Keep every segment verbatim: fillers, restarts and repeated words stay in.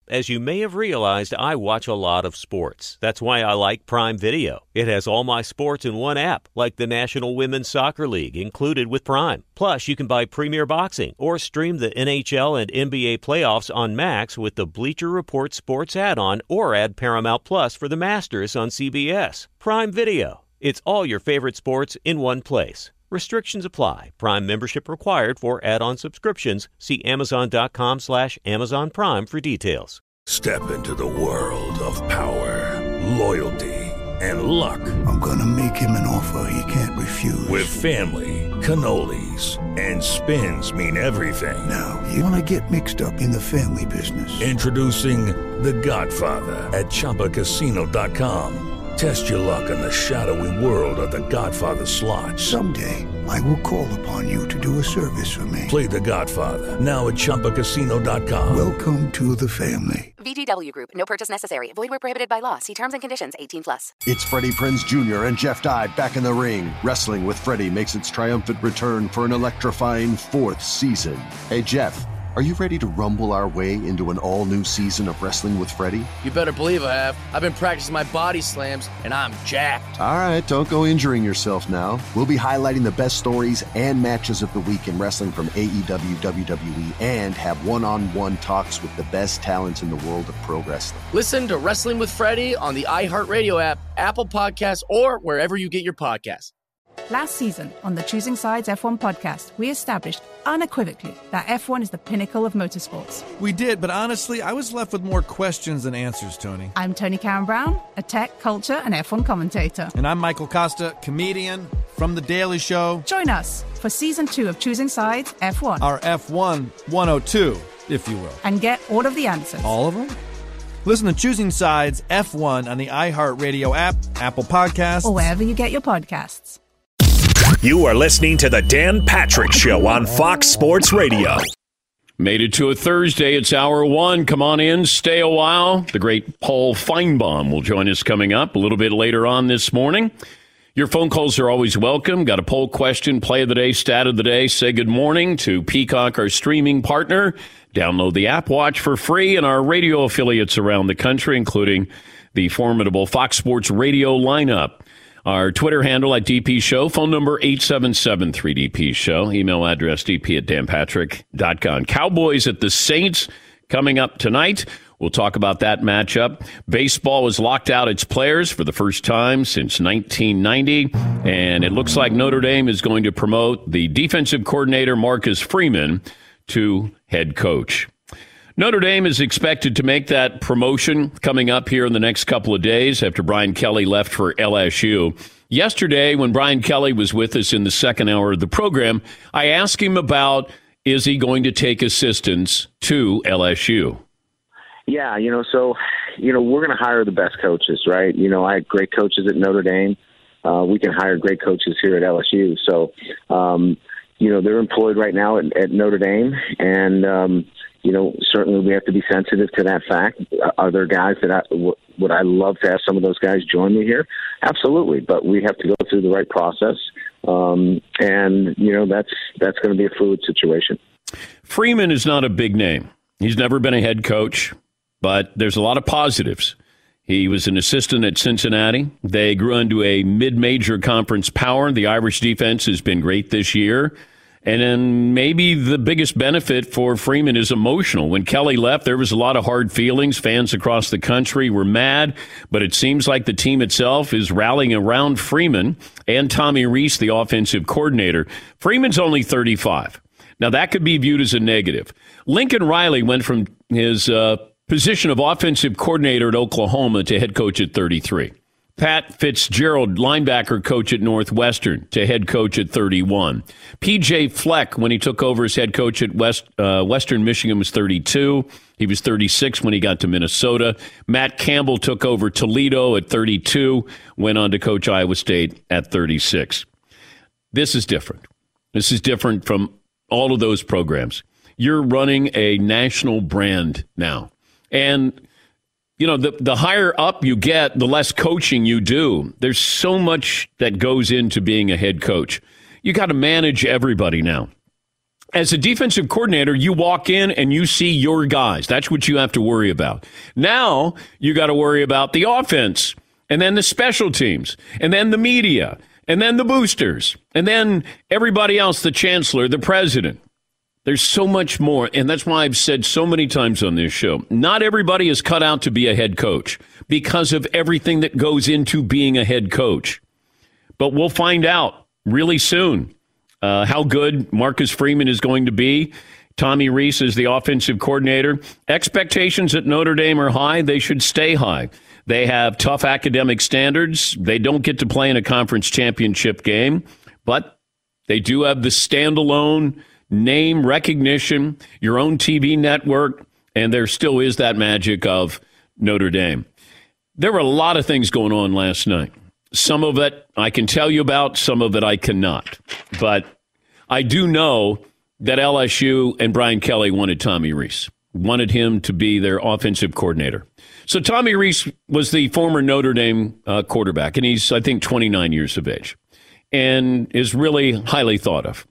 As you may have realized, I watch a lot of sports. That's why I like Prime Video. It has all my sports in one app, like the National Women's Soccer League, included with Prime. Plus, you can buy Premier Boxing or stream the N H L and N B A playoffs on Max with the Bleacher Report Sports add-on, or add Paramount Plus for the Masters on C B S. Prime Video. It's all your favorite sports in one place. Restrictions apply. Prime membership required for add-on subscriptions. See amazon.com slash Amazon Prime for details. Step into the world of power, loyalty, and luck. I'm going to make him an offer he can't refuse. With family, cannolis, and spins mean everything. Now, you want to get mixed up in the family business. Introducing The Godfather at Chumba Casino dot com. Test your luck in the shadowy world of The Godfather slot. Someday, I will call upon you to do a service for me. Play The Godfather, now at Chumba Casino dot com. Welcome to the family. V G W Group. No purchase necessary. Void where prohibited by law. See terms and conditions. eighteen plus. It's Freddie Prinze Junior and Jeff Dye back in the ring. Wrestling with Freddie makes its triumphant return for an electrifying fourth season. Hey, Jeff, are you ready to rumble our way into an all-new season of Wrestling with Freddie? You better believe I have. I've been practicing my body slams, and I'm jacked. All right, don't go injuring yourself now. We'll be highlighting the best stories and matches of the week in wrestling from A E W, W W E, and have one-on-one talks with the best talents in the world of pro wrestling. Listen to Wrestling with Freddie on the iHeartRadio app, Apple Podcasts, or wherever you get your podcasts. Last season on the Choosing Sides F one podcast, we established unequivocally that F one is the pinnacle of motorsports. We did, but honestly, I was left with more questions than answers, Tony. I'm Tony Karen Brown, a tech, culture, and F one commentator. And I'm Michael Costa, comedian from The Daily Show. Join us for season two of Choosing Sides F one. Our F one one oh two, if you will. And get all of the answers. All of them? Listen to Choosing Sides F one on the iHeartRadio app, Apple Podcasts, or wherever you get your podcasts. You are listening to The Dan Patrick Show on Fox Sports Radio. Made it to a Thursday. It's hour one. Come on in. Stay a while. The great Paul Feinbaum will join us coming up a little bit later on this morning. Your phone calls are always welcome. Got a poll question, play of the day, stat of the day. Say good morning to Peacock, our streaming partner. Download the app, watch for free, and our radio affiliates around the country, including the formidable Fox Sports Radio lineup. Our Twitter handle at D P Show, phone number eight seven seven three D P Show, email address d p at dan patrick dot com. Cowboys at the Saints coming up tonight. We'll talk about that matchup. Baseball has locked out its players for the first time since nineteen ninety, and it looks like Notre Dame is going to promote the defensive coordinator Marcus Freeman to head coach. Notre Dame is expected to make that promotion coming up here in the next couple of days after Brian Kelly left for L S U. Yesterday, when Brian Kelly was with us in the second hour of the program, I asked him about, is he going to take assistants to L S U? Yeah, you know, so, you know, we're going to hire the best coaches, right? You know, I had great coaches at Notre Dame. Uh, we can hire great coaches here at L S U. So, um, you know, they're employed right now at, at Notre Dame, and, um, you know, certainly we have to be sensitive to that fact. Are there guys that I, w- would I love to have some of those guys join me here? Absolutely, but we have to go through the right process, um, and you know that's that's going to be a fluid situation. Freeman is not a big name. He's never been a head coach, but there's a lot of positives. He was an assistant at Cincinnati. They grew into a mid-major conference power. The Irish defense has been great this year. And then maybe the biggest benefit for Freeman is emotional. When Kelly left, there was a lot of hard feelings. Fans across the country were mad, but it seems like the team itself is rallying around Freeman and Tommy Rees, the offensive coordinator. Freeman's only thirty-five. Now, that could be viewed as a negative. Lincoln Riley went from his uh, position of offensive coordinator at Oklahoma to head coach at thirty-three. Pat Fitzgerald, linebacker coach at Northwestern, to head coach at thirty-one. P J Fleck, when he took over as head coach at West uh, Western Michigan, was thirty-two. He was thirty-six when he got to Minnesota. Matt Campbell took over Toledo at thirty-two, went on to coach Iowa State at thirty-six. This is different. This is different from all of those programs. You're running a national brand now. And you know, the, the higher up you get, the less coaching you do. There's so much that goes into being a head coach. You got to manage everybody now. As a defensive coordinator, you walk in and you see your guys. That's what you have to worry about. Now you got to worry about the offense, and then the special teams, and then the media, and then the boosters, and then everybody else, the chancellor, the president. There's so much more, and that's why I've said so many times on this show, not everybody is cut out to be a head coach because of everything that goes into being a head coach. But we'll find out really soon uh, how good Marcus Freeman is going to be. Tommy Rees is the offensive coordinator. Expectations at Notre Dame are high. They should stay high. They have tough academic standards. They don't get to play in a conference championship game, but they do have the standalone name recognition, your own T V network, and there still is that magic of Notre Dame. There were a lot of things going on last night. Some of it I can tell you about, some of it I cannot. But I do know that L S U and Brian Kelly wanted Tommy Rees, wanted him to be their offensive coordinator. So Tommy Rees was the former Notre Dame uh, quarterback, and he's, I think, twenty-nine years of age, and is really highly thought of.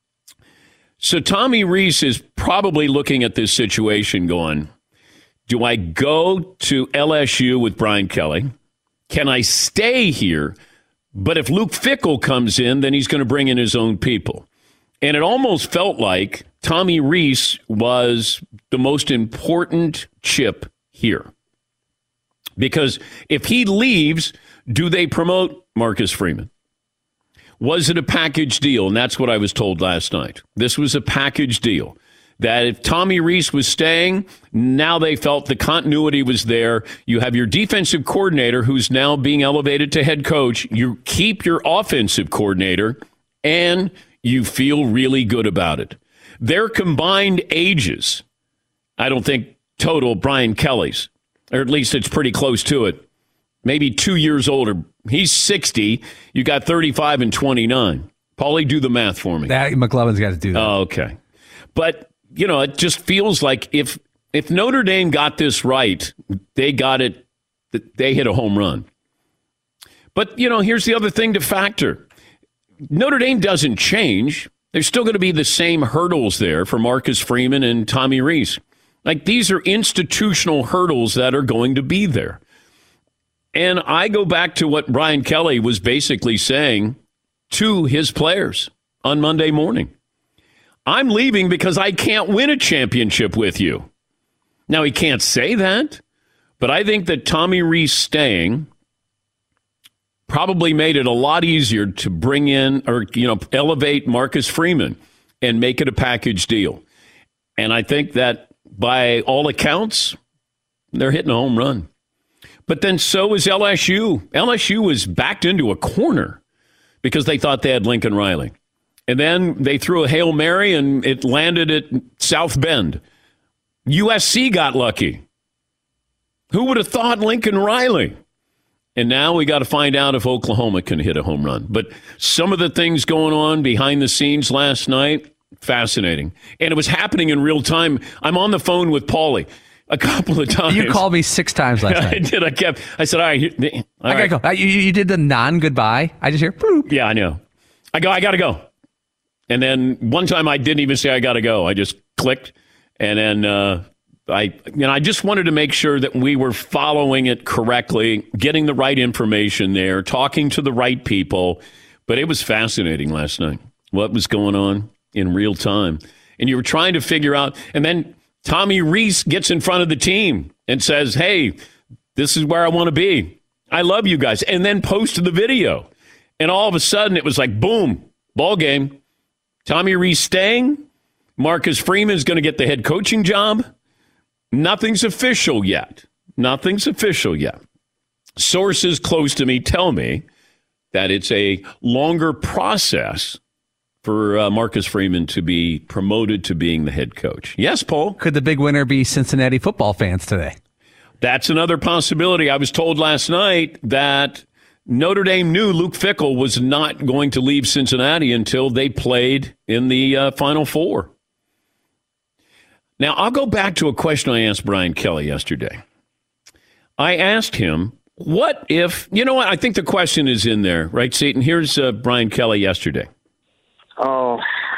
So Tommy Rees is probably looking at this situation going, do I go to L S U with Brian Kelly? Can I stay here? But if Luke Fickell comes in, then he's going to bring in his own people. And it almost felt like Tommy Rees was the most important chip here. Because if he leaves, do they promote Marcus Freeman? Was it a package deal? And that's what I was told last night. This was a package deal. That if Tommy Rees was staying, now they felt the continuity was there. You have your defensive coordinator who's now being elevated to head coach. You keep your offensive coordinator, and you feel really good about it. Their combined ages, I don't think total Brian Kelly's, or at least it's pretty close to it, maybe two years older. He's sixty. You got thirty-five and twenty-nine. Paulie, do the math for me. That McLovin's got to do that. Oh, okay. But, you know, it just feels like if if Notre Dame got this right, they got it, they hit a home run. But, you know, here's the other thing to factor. Notre Dame doesn't change. There's still going to be the same hurdles there for Marcus Freeman and Tommy Rees. Like, these are institutional hurdles that are going to be there. And I go back to what Brian Kelly was basically saying to his players on Monday morning. I'm leaving because I can't win a championship with you. Now, he can't say that, but I think that Tommy Rees staying probably made it a lot easier to bring in or, you know, elevate Marcus Freeman and make it a package deal. And I think that by all accounts, they're hitting a home run. But then so is L S U. L S U was backed into a corner because they thought they had Lincoln Riley. And then they threw a Hail Mary, and it landed at South Bend. U S C got lucky. Who would have thought Lincoln Riley? And now we got to find out if Oklahoma can hit a home run. But some of the things going on behind the scenes last night, fascinating. And it was happening in real time. I'm on the phone with Paulie a couple of times. You called me six times last night. I did. I kept. I said, all right. All I right. got to go. You, you did the non-goodbye. I just hear, boop. Yeah, I know. I go, I got to go. And then one time I didn't even say I got to go. I just clicked. And then uh, I, you know, I just wanted to make sure that we were following it correctly, getting the right information there, talking to the right people. But it was fascinating last night, what was going on in real time. And you were trying to figure out, and then Tommy Rees gets in front of the team and says, hey, this is where I want to be. I love you guys. And then posted the video. And all of a sudden it was like, boom, ball game. Tommy Rees staying. Marcus Freeman is going to get the head coaching job. Nothing's official yet. Nothing's official yet. Sources close to me tell me that it's a longer process for uh, Marcus Freeman to be promoted to being the head coach. Yes, Paul? Could the big winner be Cincinnati football fans today? That's another possibility. I was told last night that Notre Dame knew Luke Fickell was not going to leave Cincinnati until they played in the uh, Final Four. Now, I'll go back to a question I asked Brian Kelly yesterday. I asked him, what if, you know what, I think the question is in there, right, Seton? Here's uh, Brian Kelly yesterday. Oh,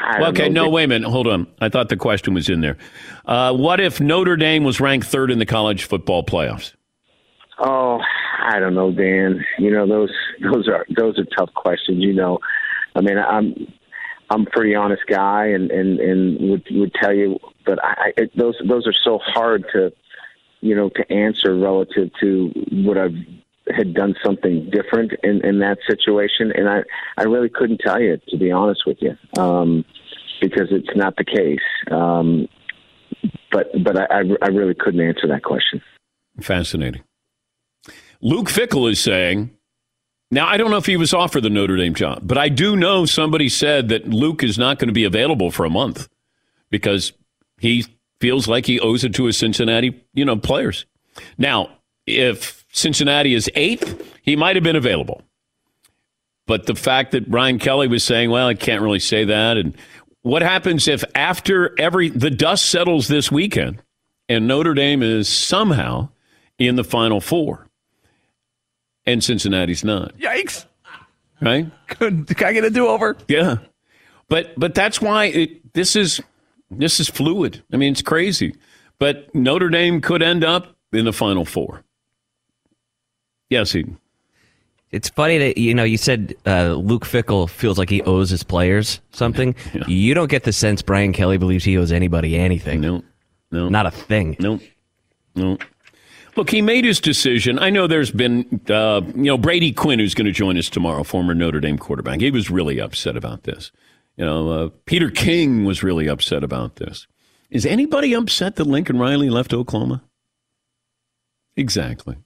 I well, don't okay, know. no, wait a minute. Hold on. I thought the question was in there. Uh, what if Notre Dame was ranked third in the college football playoffs? Oh, I don't know, Dan. You know, those those are those are tough questions. You know, I mean, I'm I'm a pretty honest guy, and and, and would would tell you, but I, I those those are so hard to, you know, to answer relative to what I've had done something different in, in that situation, and I I really couldn't tell you, to be honest with you, um, because it's not the case. Um, but but I I really couldn't answer that question. Fascinating. Luke Fickell is saying, now I don't know if he was offered the Notre Dame job, but I do know somebody said that Luke is not going to be available for a month because he feels like he owes it to his Cincinnati, you know, players. Now, if Cincinnati is eighth, he might have been available. But the fact that Brian Kelly was saying, well, I can't really say that. And what happens if after every, the dust settles this weekend and Notre Dame is somehow in the Final Four? And Cincinnati's not. Yikes. Right? Could, can I get a do-over? Yeah. But but that's why it, this is this is fluid. I mean, it's crazy. But Notre Dame could end up in the Final Four. Yes, Eden. It's funny that, you know, you said uh, Luke Fickell feels like he owes his players something. Yeah. You don't get the sense Brian Kelly believes he owes anybody anything. No. No. Not a thing. No. No. Look, he made his decision. I know there's been, uh, you know, Brady Quinn, who's going to join us tomorrow, former Notre Dame quarterback. He was really upset about this. You know, uh, Peter King was really upset about this. Is anybody upset that Lincoln Riley left Oklahoma? Exactly.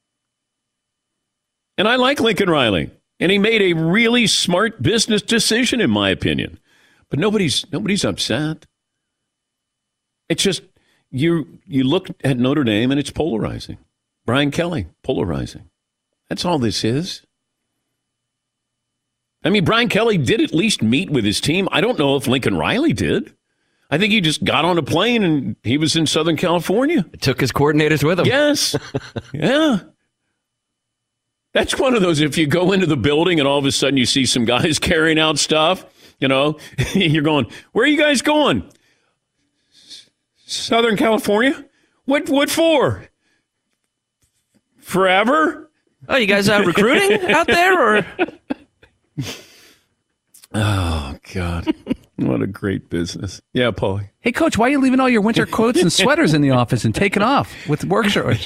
And I like Lincoln Riley, and he made a really smart business decision, in my opinion. But nobody's nobody's upset. It's just, You you look at Notre Dame and it's polarizing. Brian Kelly, polarizing. That's all this is. I mean, Brian Kelly did at least meet with his team. I don't know if Lincoln Riley did. I think he just got on a plane and he was in Southern California. Took his coordinators with him. Yes. Yeah. That's one of those, if you go into the building and all of a sudden you see some guys carrying out stuff, you know, you're going, where are you guys going? Southern California? What what for? Forever? Oh, you guys are recruiting out there? Or? Oh, God. What a great business. Yeah, Paulie. Hey, Coach, why are you leaving all your winter coats and sweaters in the office and taking off with work shorts?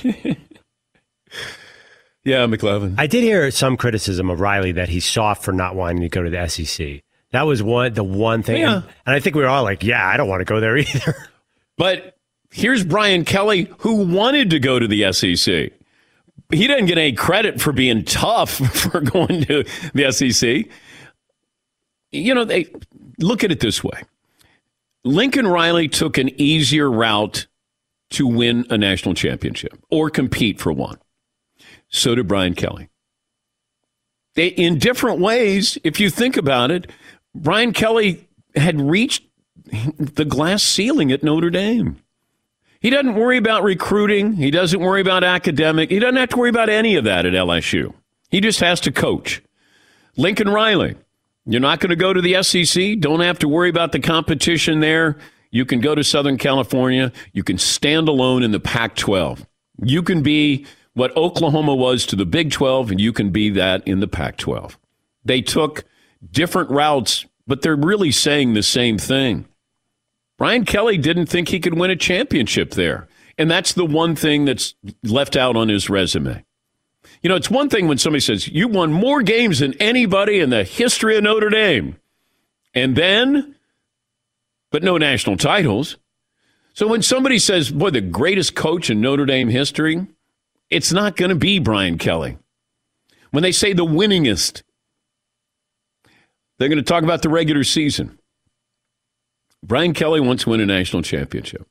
Yeah, McLevin. I did hear some criticism of Riley that he's soft for not wanting to go to the S E C. That was one the one thing. Yeah. And, and I think we were all like, yeah, I don't want to go there either. But here's Brian Kelly, who wanted to go to the S E C. He didn't get any credit for being tough for going to the S E C. You know, they look at it this way. Lincoln Riley took an easier route to win a national championship or compete for one. So did Brian Kelly. They, in different ways, if you think about it, Brian Kelly had reached the glass ceiling at Notre Dame. He doesn't worry about recruiting. He doesn't worry about academic. He doesn't have to worry about any of that at L S U. He just has to coach. Lincoln Riley, you're not going to go to the S E C. Don't have to worry about the competition there. You can go to Southern California. You can stand alone in the Pac twelve. You can be what Oklahoma was to the Big twelve, and you can be that in the Pac twelve. They took different routes, but they're really saying the same thing. Brian Kelly didn't think he could win a championship there. And that's the one thing that's left out on his resume. You know, it's one thing when somebody says, you won more games than anybody in the history of Notre Dame. And then, but no national titles. So when somebody says, boy, the greatest coach in Notre Dame history, it's not going to be Brian Kelly. When they say the winningest, they're going to talk about the regular season. Brian Kelly wants to win a national championship.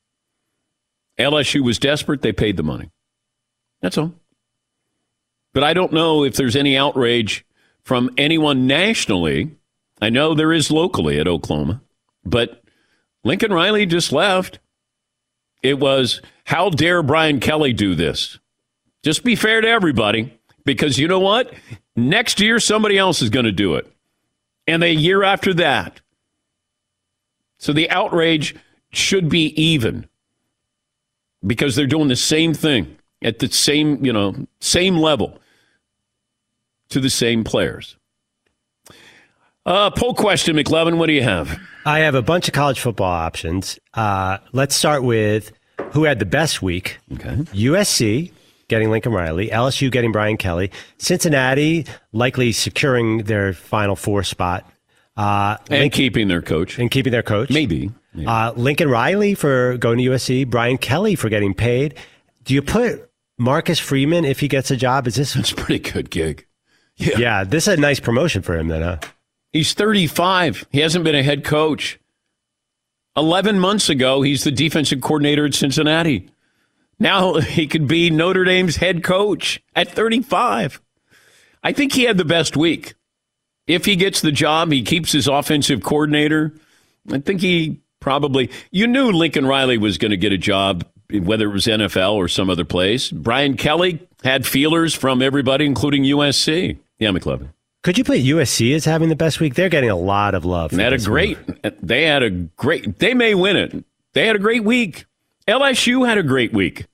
L S U was desperate. They paid the money. That's all. But I don't know if there's any outrage from anyone nationally. I know there is locally at Oklahoma. But Lincoln Riley just left. It was, how dare Brian Kelly do this? Just be fair to everybody. Because you know what? Next year, somebody else is going to do it. And the year after that. So the outrage should be even because they're doing the same thing at the same, you know, same level to the same players. Uh, poll question, McLevin, what do you have? I have a bunch of college football options. Uh, let's start with who had the best week. Okay. U S C getting Lincoln Riley, L S U getting Brian Kelly, Cincinnati likely securing their Final Four spot. Uh, and Lincoln, keeping their coach. And keeping their coach. Maybe. Maybe. Uh, Lincoln Riley for going to U S C, Brian Kelly for getting paid. Do you put Marcus Freeman if he gets a job? Is this That's a pretty good gig. Yeah. yeah, this is a nice promotion for him then, huh? He's thirty-five. He hasn't been a head coach. eleven months ago, he's the defensive coordinator at Cincinnati. Now he could be Notre Dame's head coach at thirty-five. I think he had the best week. If he gets the job, he keeps his offensive coordinator. I think he probably, you knew Lincoln Riley was going to get a job, whether it was N F L or some other place. Brian Kelly had feelers from everybody, including U S C. Yeah, McLevin. Could you put U S C as having the best week? They're getting a lot of love. They had a great, week. they had a great, they may win it. They had a great week. L S U had a great week.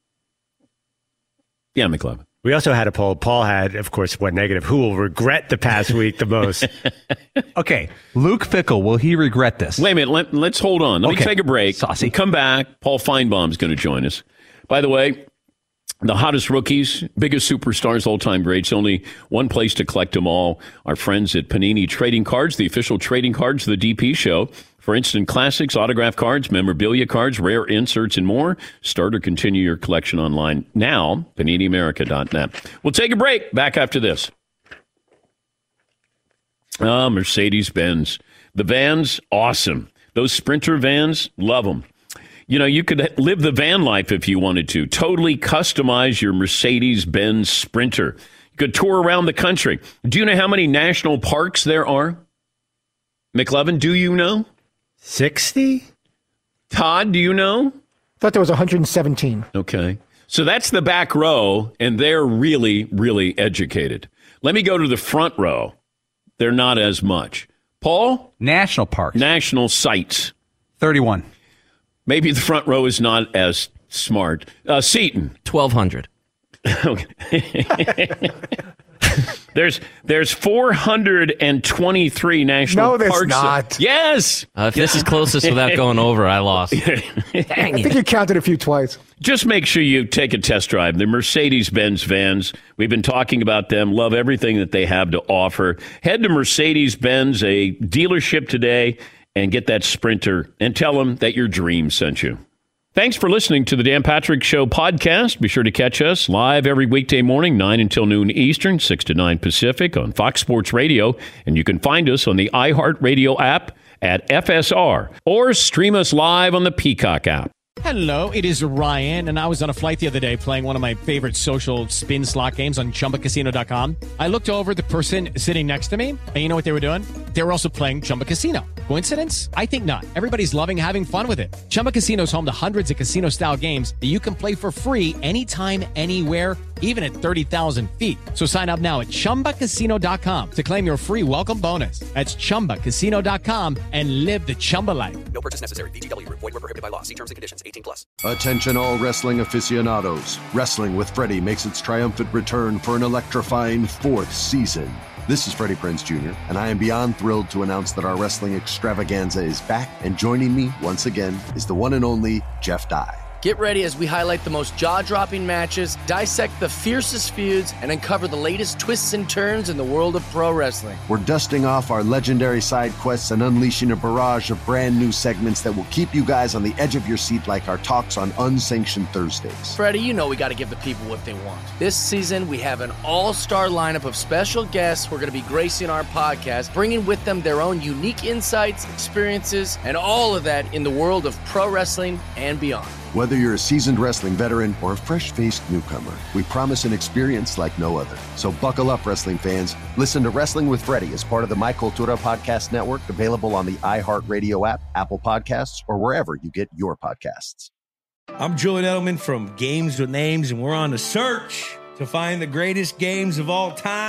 Yeah, McLevin. We also had a poll. Paul had, of course, what negative? Who will regret the past week the most? Okay, Luke Fickell, will he regret this? Wait a minute. Let, let's hold on. Let okay. me take a break. Saucy. Come back. Paul Feinbaum's going to join us. By the way, the hottest rookies, biggest superstars, all-time greats. Only one place to collect them all. Our friends at Panini Trading Cards, the official trading cards of the D P Show. For instant classics, autograph cards, memorabilia cards, rare inserts, and more. Start or continue your collection online now, panini america dot net. We'll take a break. Back after this. Ah, Mercedes-Benz. The vans, awesome. Those Sprinter vans, love them. You know, you could live the van life if you wanted to. Totally customize your Mercedes-Benz Sprinter. You could tour around the country. Do you know how many national parks there are? McLevin, do you know? sixty? Todd, do you know? I thought there was one hundred seventeen. Okay. So that's the back row, and they're really, really educated. Let me go to the front row. They're not as much. Paul? National parks. National sites. thirty-one. Maybe the front row is not as smart. Uh, Seton. twelve hundred. There's there's four hundred twenty-three national no, there's parks. not. Yes. Uh, if this is closest without going over, I lost. I think you counted a few twice. Just make sure you take a test drive. The Mercedes-Benz vans, we've been talking about them. Love everything that they have to offer. Head to Mercedes-Benz, a dealership today, and get that Sprinter and tell them that your dream sent you. Thanks for listening to the Dan Patrick Show podcast. Be sure to catch us live every weekday morning, nine until noon Eastern, six to nine Pacific on Fox Sports Radio. And you can find us on the iHeartRadio app at F S R or stream us live on the Peacock app. Hello, it is Ryan, and I was on a flight the other day playing one of my favorite social spin slot games on Chumba Casino dot com. I looked over at the person sitting next to me, and you know what they were doing? They were also playing Chumba Casino. Coincidence? I think not. Everybody's loving having fun with it. Chumba Casino is home to hundreds of casino-style games that you can play for free anytime, anywhere, even at thirty thousand feet. So sign up now at Chumba Casino dot com to claim your free welcome bonus. That's Chumba Casino dot com and live the Chumba life. No purchase necessary. V G W. Void where prohibited by law. See terms and conditions. eighteen plus. Attention all wrestling aficionados. Wrestling with Freddie makes its triumphant return for an electrifying fourth season. This is Freddie Prinze Junior, and I am beyond thrilled to announce that our wrestling extravaganza is back, and joining me once again is the one and only Jeff Dye. Get ready as we highlight the most jaw-dropping matches, dissect the fiercest feuds, and uncover the latest twists and turns in the world of pro wrestling. We're dusting off our legendary side quests and unleashing a barrage of brand new segments that will keep you guys on the edge of your seat like our talks on Unsanctioned Thursdays. Freddie, you know we got to give the people what they want. This season, we have an all-star lineup of special guests who are going to be gracing our podcast, bringing with them their own unique insights, experiences, and all of that in the world of pro wrestling and beyond. Whether you're a seasoned wrestling veteran or a fresh-faced newcomer, we promise an experience like no other. So buckle up, wrestling fans. Listen to Wrestling with Freddie as part of the My Cultura Podcast Network, available on the iHeartRadio app, Apple Podcasts, or wherever you get your podcasts. I'm Julian Edelman from Games with Names, and we're on a search to find the greatest games of all time.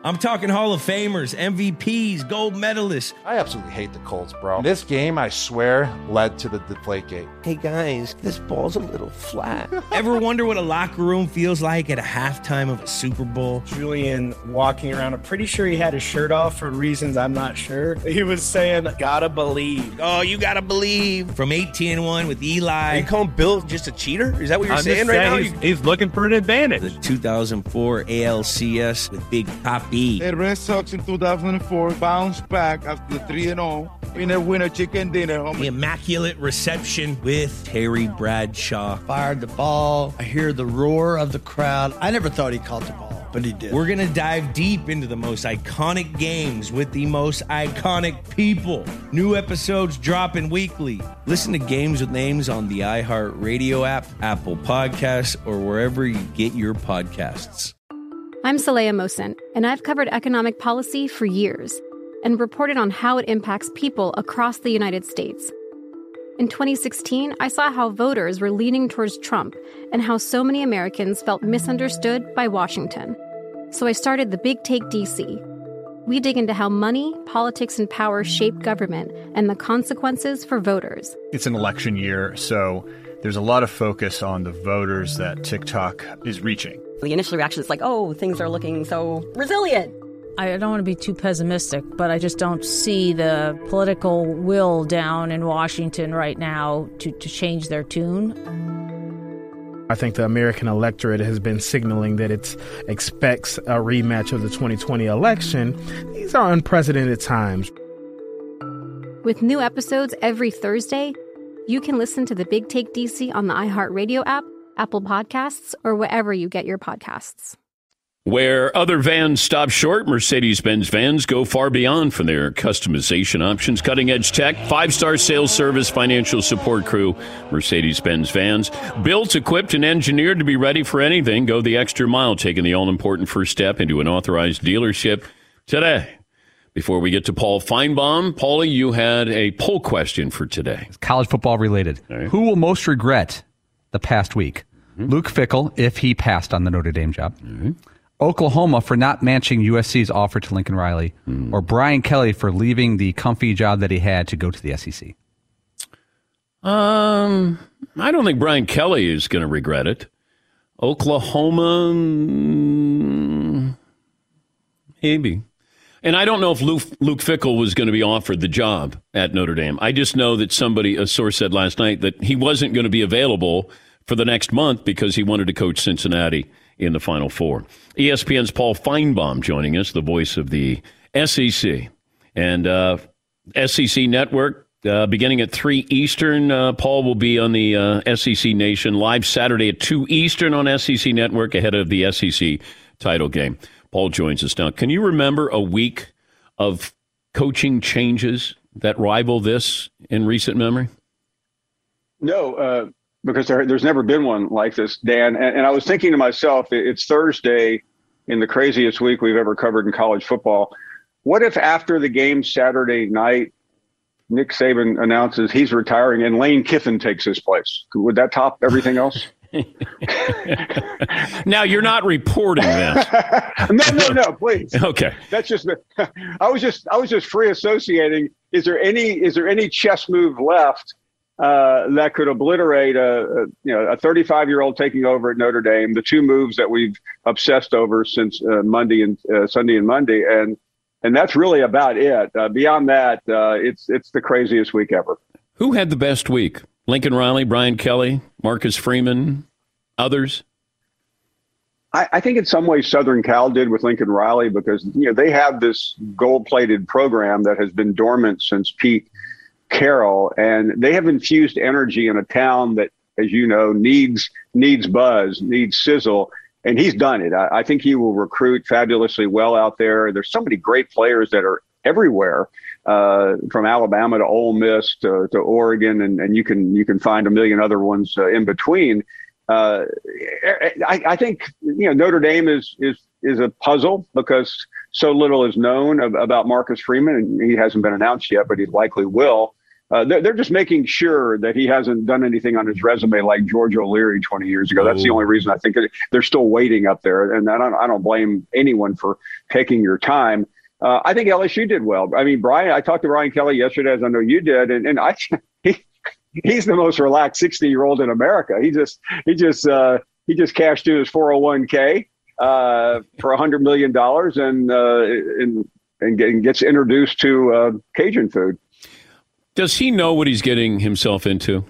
I'm talking Hall of Famers, M V Ps, gold medalists. I absolutely hate the Colts, bro. This game, I swear, led to the Deflategate. Hey, guys, this ball's a little flat. Ever wonder what a locker room feels like at a halftime of a Super Bowl? Julian walking around, I'm pretty sure he had his shirt off for reasons I'm not sure. He was saying, gotta believe. Oh, you gotta believe. From eighteen and one with Eli. Are you calling Bill just a cheater? Is that what you're I'm saying just right saying now? He's, he's looking for an advantage. The two thousand four A L C S with Big Papi. The Red Sox in two thousand four bounced back after three and oh. Winner, winner, chicken dinner. Homie. The immaculate reception with Terry Bradshaw. Fired the ball. I hear the roar of the crowd. I never thought he caught the ball, but he did. We're going to dive deep into the most iconic games with the most iconic people. New episodes dropping weekly. Listen to Games with Names on the iHeartRadio app, Apple Podcasts, or wherever you get your podcasts. I'm Saleha Mohsen, and I've covered economic policy for years and reported on how it impacts people across the United States. In twenty sixteen, I saw how voters were leaning towards Trump and how so many Americans felt misunderstood by Washington. So I started the Big Take D C. We dig into how money, politics, and power shape government and the consequences for voters. It's an election year, so there's a lot of focus on the voters that TikTok is reaching. The initial reaction is like, oh, things are looking so resilient. I don't want to be too pessimistic, but I just don't see the political will down in Washington right now to, to change their tune. I think the American electorate has been signaling that it expects a rematch of the twenty twenty election. These are unprecedented times. With new episodes every Thursday, you can listen to the Big Take D C on the iHeartRadio app, Apple Podcasts, or wherever you get your podcasts. Where other vans stop short, Mercedes-Benz vans go far beyond for their customization options, cutting-edge tech, five-star sales service, financial support crew. Mercedes-Benz vans, built, equipped, and engineered to be ready for anything. Go the extra mile, taking the all-important first step into an authorized dealership today. Before we get to Paul Feinbaum, Paulie, you had a poll question for today. College football related. Right. Who will most regret the past week? Mm-hmm. Luke Fickell, if he passed on the Notre Dame job. Mm-hmm. Oklahoma for not matching U S C's offer to Lincoln Riley, mm. or Brian Kelly for leaving the comfy job that he had to go to the S E C? Um, I don't think Brian Kelly is going to regret it. Oklahoma, mm, maybe. And I don't know if Luke, Luke Fickell was going to be offered the job at Notre Dame. I just know that somebody, a source said last night, that he wasn't going to be available for the next month because he wanted to coach Cincinnati in the Final Four. E S P N's Paul Feinbaum joining us, the voice of the S E C. And uh, S E C Network, uh, beginning at three Eastern, uh, Paul will be on the uh, S E C Nation live Saturday at two Eastern on S E C Network ahead of the S E C title game. Paul joins us now. Can you remember a week of coaching changes that rival this in recent memory? No, uh because there, there's never been one like this, Dan. And, and I was thinking to myself, it's Thursday in the craziest week we've ever covered in college football. What if after the game Saturday night, Nick Saban announces he's retiring and Lane Kiffin takes his place? Would that top everything else? Now, you're not reporting that. no, no, no, please. Okay. That's just, I was just, I was just free associating. Is there any, is there any chess move left Uh, that could obliterate a, a you know a thirty-five year old taking over at Notre Dame, the two moves that we've obsessed over since uh, Monday and uh, Sunday and Monday, and and that's really about it. Uh, beyond that, uh, it's it's the craziest week ever. Who had the best week? Lincoln Riley, Brian Kelly, Marcus Freeman, others? I, I think in some ways Southern Cal did with Lincoln Riley because you know they have this gold plated program that has been dormant since Pete Carroll, and they have infused energy in a town that, as you know, needs needs buzz, needs sizzle, and he's done it. I, I think he will recruit fabulously well out there. There's so many great players that are everywhere, uh, from Alabama to Ole Miss to, to Oregon, and, and you can you can find a million other ones uh, in between. Uh, I, I think you know Notre Dame is is is a puzzle because so little is known about Marcus Freeman, and he hasn't been announced yet, but he likely will. Uh, they're, they're just making sure that he hasn't done anything on his resume like George O'Leary twenty years ago. That's the only reason I think that they're still waiting up there. And I don't, I don't blame anyone for taking your time. Uh, I think L S U did well. I mean, Brian, I talked to Brian Kelly yesterday, as I know you did, and, and I he, he's the most relaxed sixty-year-old in America. He just he just uh, he just cashed in his four oh one k uh, for one hundred million dollars and, uh, and and gets introduced to uh, Cajun food. Does he know what he's getting himself into?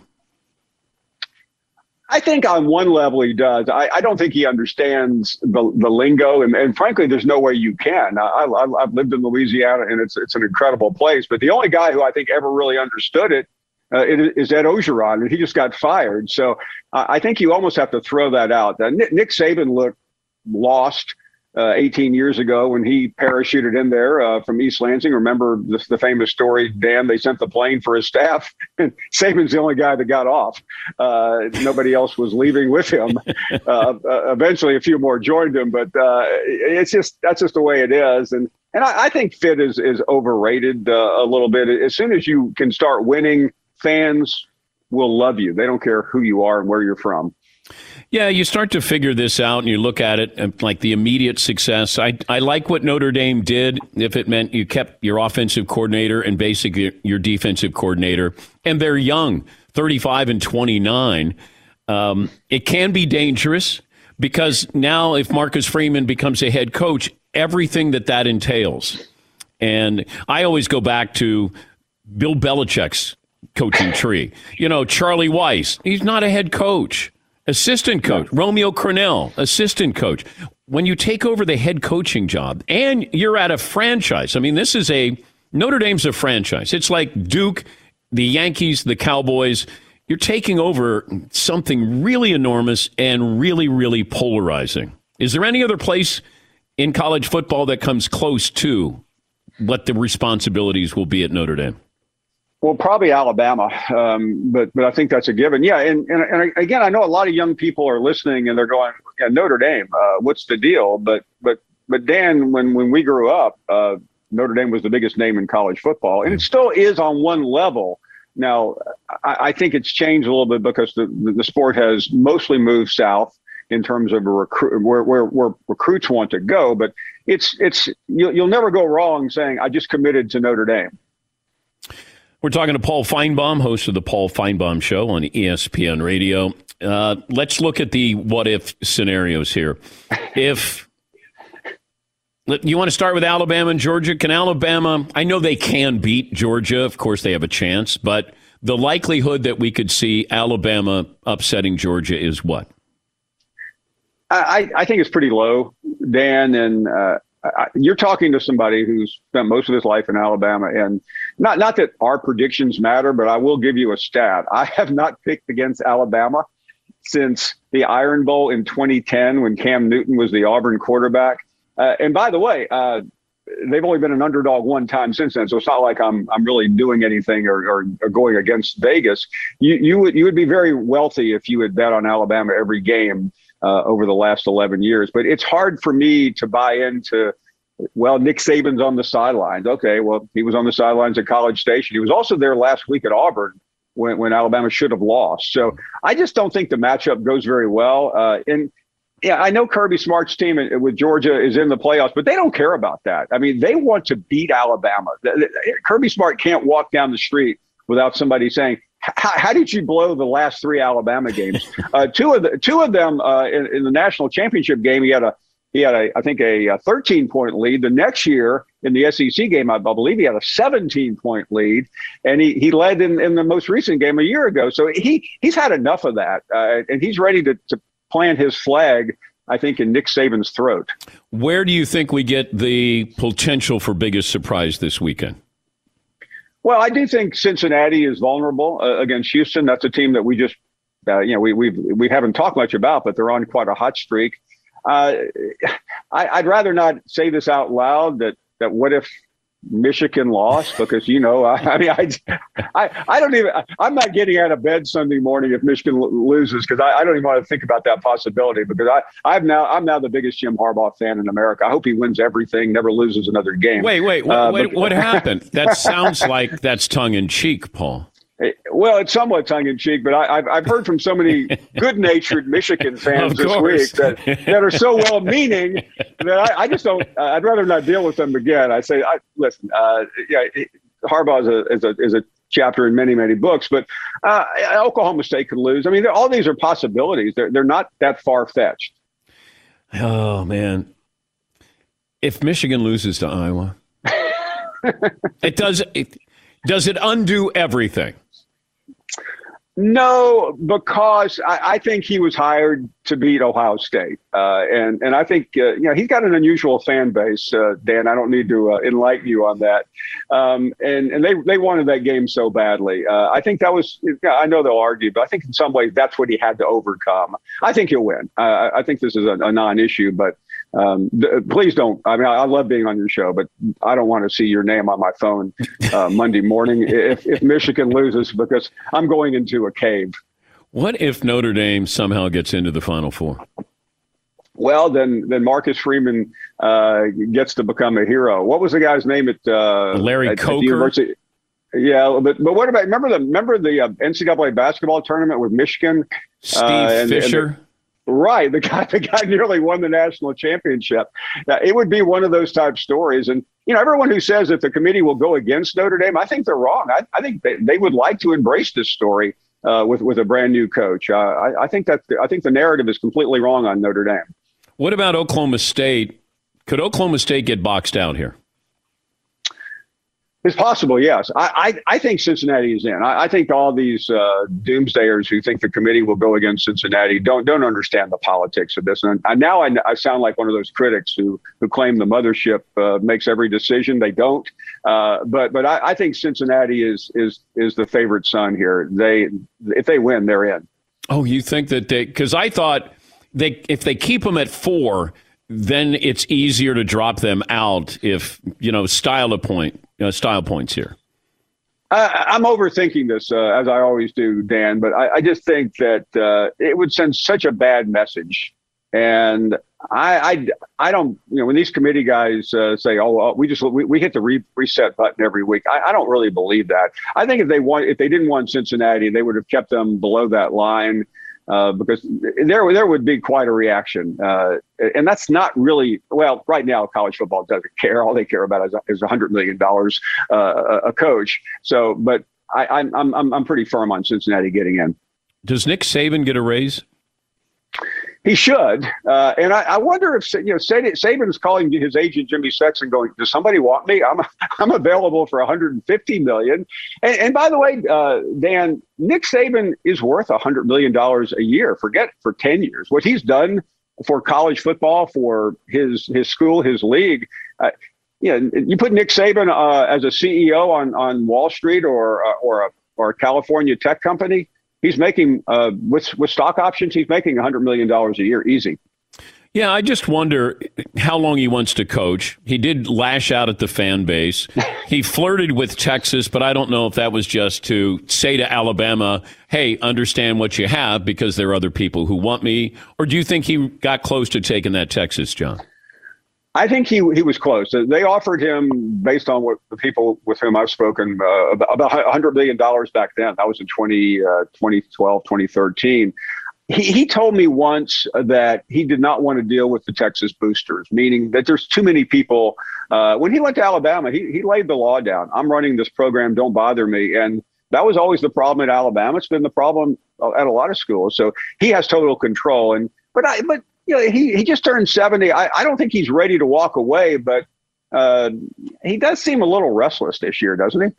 I think on one level he does. I, I don't think he understands the, the lingo, and, and frankly, there's no way you can. I, I, I've lived in Louisiana, and it's it's an incredible place. But the only guy who I think ever really understood it, uh, it is Ed Ogeron, and he just got fired. So uh, I think you almost have to throw that out. Uh, Nick, Nick Saban looked lost uh, eighteen years ago when he parachuted in there uh, from East Lansing. Remember the, the famous story, Dan, they sent the plane for his staff, and Saban's the only guy that got off. Uh, nobody else was leaving with him. Uh, uh, eventually, a few more joined him, but uh, it's just that's just the way it is. And and I, I think fit is is overrated uh, a little bit. As soon as you can start winning, fans will love you. They don't care who you are and where you're from. Yeah, you start to figure this out and you look at it and like the immediate success. I I like what Notre Dame did if it meant you kept your offensive coordinator and basically your defensive coordinator. And they're young, thirty-five and twenty-nine. Um, it can be dangerous because now if Marcus Freeman becomes a head coach, everything that that entails. And I always go back to Bill Belichick's coaching tree. You know, Charlie Weiss, he's not a head coach. Assistant coach, Romeo Crennel, assistant coach. When you take over the head coaching job and you're at a franchise, I mean, this is a, Notre Dame's a franchise. It's like Duke, the Yankees, the Cowboys. You're taking over something really enormous and really, really polarizing. Is there any other place in college football that comes close to what the responsibilities will be at Notre Dame? Well, probably Alabama, um, but but I think that's a given. Yeah, and, and and again, I know a lot of young people are listening and they're going, yeah, Notre Dame, uh, what's the deal? But but but Dan, when when we grew up, uh, Notre Dame was the biggest name in college football, and it still is on one level. Now, I, I think it's changed a little bit because the the sport has mostly moved south in terms of a recruit where, where where recruits want to go. But it's it's you'll, you'll never go wrong saying I just committed to Notre Dame. We're talking to Paul Feinbaum, host of the Paul Feinbaum Show on E S P N Radio. Uh, let's look at the what-if scenarios here. If you want to start with Alabama and Georgia, can Alabama, I know they can beat Georgia. Of course, they have a chance. But the likelihood that we could see Alabama upsetting Georgia is what? I, I think it's pretty low, Dan, and uh, I, you're talking to somebody who's spent most of his life in Alabama, and not not that our predictions matter, but I will give you a stat. I have not picked against Alabama since the Iron Bowl in twenty ten when Cam Newton was the Auburn quarterback. Uh, and by the way, uh, they've only been an underdog one time since then, so it's not like I'm I'm really doing anything or, or, or going against Vegas. You you would you would be very wealthy if you would bet on Alabama every game Uh, over the last eleven years. But it's hard for me to buy into, well, Nick Saban's on the sidelines. Okay, well, he was on the sidelines at College Station. He was also there last week at Auburn when, when Alabama should have lost. So I just don't think the matchup goes very well. Uh, and yeah, I know Kirby Smart's team with Georgia is in the playoffs, but they don't care about that. I mean, they want to beat Alabama. Kirby Smart can't walk down the street without somebody saying, How, how did you blow the last three Alabama games? Uh, two of the two of them uh, in, in the national championship game, he had a he had a I think a, a thirteen point lead. The next year in the S E C game, I believe he had a seventeen point lead, and he he led in, in the most recent game a year ago. So he he's had enough of that, uh, and he's ready to, to plant his flag, I think, in Nick Saban's throat. Where do you think we get the potential for biggest surprise this weekend? Well, I do think Cincinnati is vulnerable uh, against Houston. That's a team that we just, uh, you know, we we we haven't talked much about, but they're on quite a hot streak. Uh, I, I'd rather not say this out loud. That that what if Michigan lost? Because you know, I, I mean, I, I I don't even. I'm not getting out of bed Sunday morning if Michigan loses because I, I don't even want to think about that possibility. Because I I'm now I'm now the biggest Jim Harbaugh fan in America. I hope he wins everything, never loses another game. Wait, wait, what, uh, wait, but, what happened? That sounds like that's tongue in cheek, Paul. Well, it's somewhat tongue-in-cheek, but I, I've, I've heard from so many good-natured Michigan fans this week that, that are so well-meaning that I, I just don't – I'd rather not deal with them again. I say, I, listen, uh, yeah, Harbaugh is a, is, a, is a chapter in many, many books, but uh, Oklahoma State could lose. I mean, all these are possibilities. They're, they're not that far-fetched. Oh, man. If Michigan loses to Iowa, it does it, does it undo everything? No, because I, I think he was hired to beat Ohio State, uh, and and I think uh, you know he's got an unusual fan base. Uh, Dan, I don't need to uh, enlighten you on that. Um, and and they they wanted that game so badly. Uh, I think that was. I know they'll argue, but I think in some ways that's what he had to overcome. I think he'll win. Uh, I think this is a, a non-issue, but. Um, th- please don't. I mean, I, I love being on your show, but I don't want to see your name on my phone uh, Monday morning if, if Michigan loses, because I'm going into a cave. What if Notre Dame somehow gets into the Final Four? Well, then, then Marcus Freeman uh, gets to become a hero. What was the guy's name at uh, Larry at, Coker? At the University? Yeah, but but what about remember the remember the uh, N C double A basketball tournament with Michigan? Steve uh, and, Fisher. And the, Right, the guy, the guy nearly won the national championship. Uh, it would be one of those type stories, and you know, everyone who says that the committee will go against Notre Dame, I think they're wrong. I, I think they, they would like to embrace this story uh, with with a brand new coach. Uh, I, I think that I think the narrative is completely wrong on Notre Dame. What about Oklahoma State? Could Oklahoma State get boxed out here? It's possible, yes. I, I, I think Cincinnati is in. I, I think all these uh, doomsdayers who think the committee will go against Cincinnati don't don't understand the politics of this. And I, now I, I sound like one of those critics who who claim the mothership uh, makes every decision. They don't. Uh, but but I, I think Cincinnati is is is the favorite son here. They if they win, they're in. Oh, you think that they? Because I thought they if they keep them at four, then it's easier to drop them out if you know style a point. Uh, style points here. I, I'm overthinking this, uh, as I always do, Dan, but I, I just think that uh, it would send such a bad message. And I, I, I don't, you know, when these committee guys uh, say, oh, well, we just we, we hit the re- reset button every week, I, I don't really believe that. I think if they want, if they didn't want Cincinnati, they would have kept them below that line. Uh, because there there would be quite a reaction. Uh, and that's not really, well, right now college football doesn't care. All they care about is, is one hundred million dollars uh, a coach. So, but I, I'm, I'm, I'm pretty firm on Cincinnati getting in. Does Nick Saban get a raise? He should. Uh, and I, I wonder if, you know, Saban is calling his agent, Jimmy Sexton, going, does somebody want me? I'm I'm available for one hundred fifty million dollars. And, and by the way, uh, Dan, Nick Saban is worth one hundred million dollars a year. Forget for ten years. What he's done for college football, for his his school, his league. Uh, you know, you put Nick Saban uh, as a C E O on, on Wall Street or uh, or a or a California tech company. He's making, uh, with with stock options, he's making one hundred million dollars a year, easy. Yeah, I just wonder how long he wants to coach. He did lash out at the fan base. He flirted with Texas, but I don't know if that was just to say to Alabama, hey, understand what you have because there are other people who want me. Or do you think he got close to taking that Texas job? I think he he was close. They offered him, based on what the people with whom I've spoken, uh, about one hundred million dollars back then. That was in twenty, uh, twenty twelve, twenty thirteen. He, he told me once that he did not want to deal with the Texas boosters, meaning that there's too many people. Uh, when he went to Alabama, he, he laid the law down. I'm running this program. Don't bother me. And that was always the problem at Alabama. It's been the problem at a lot of schools. So he has total control. And but I but. You know, he, he just turned seventy. I, I don't think he's ready to walk away, but uh, he does seem a little restless this year, doesn't he?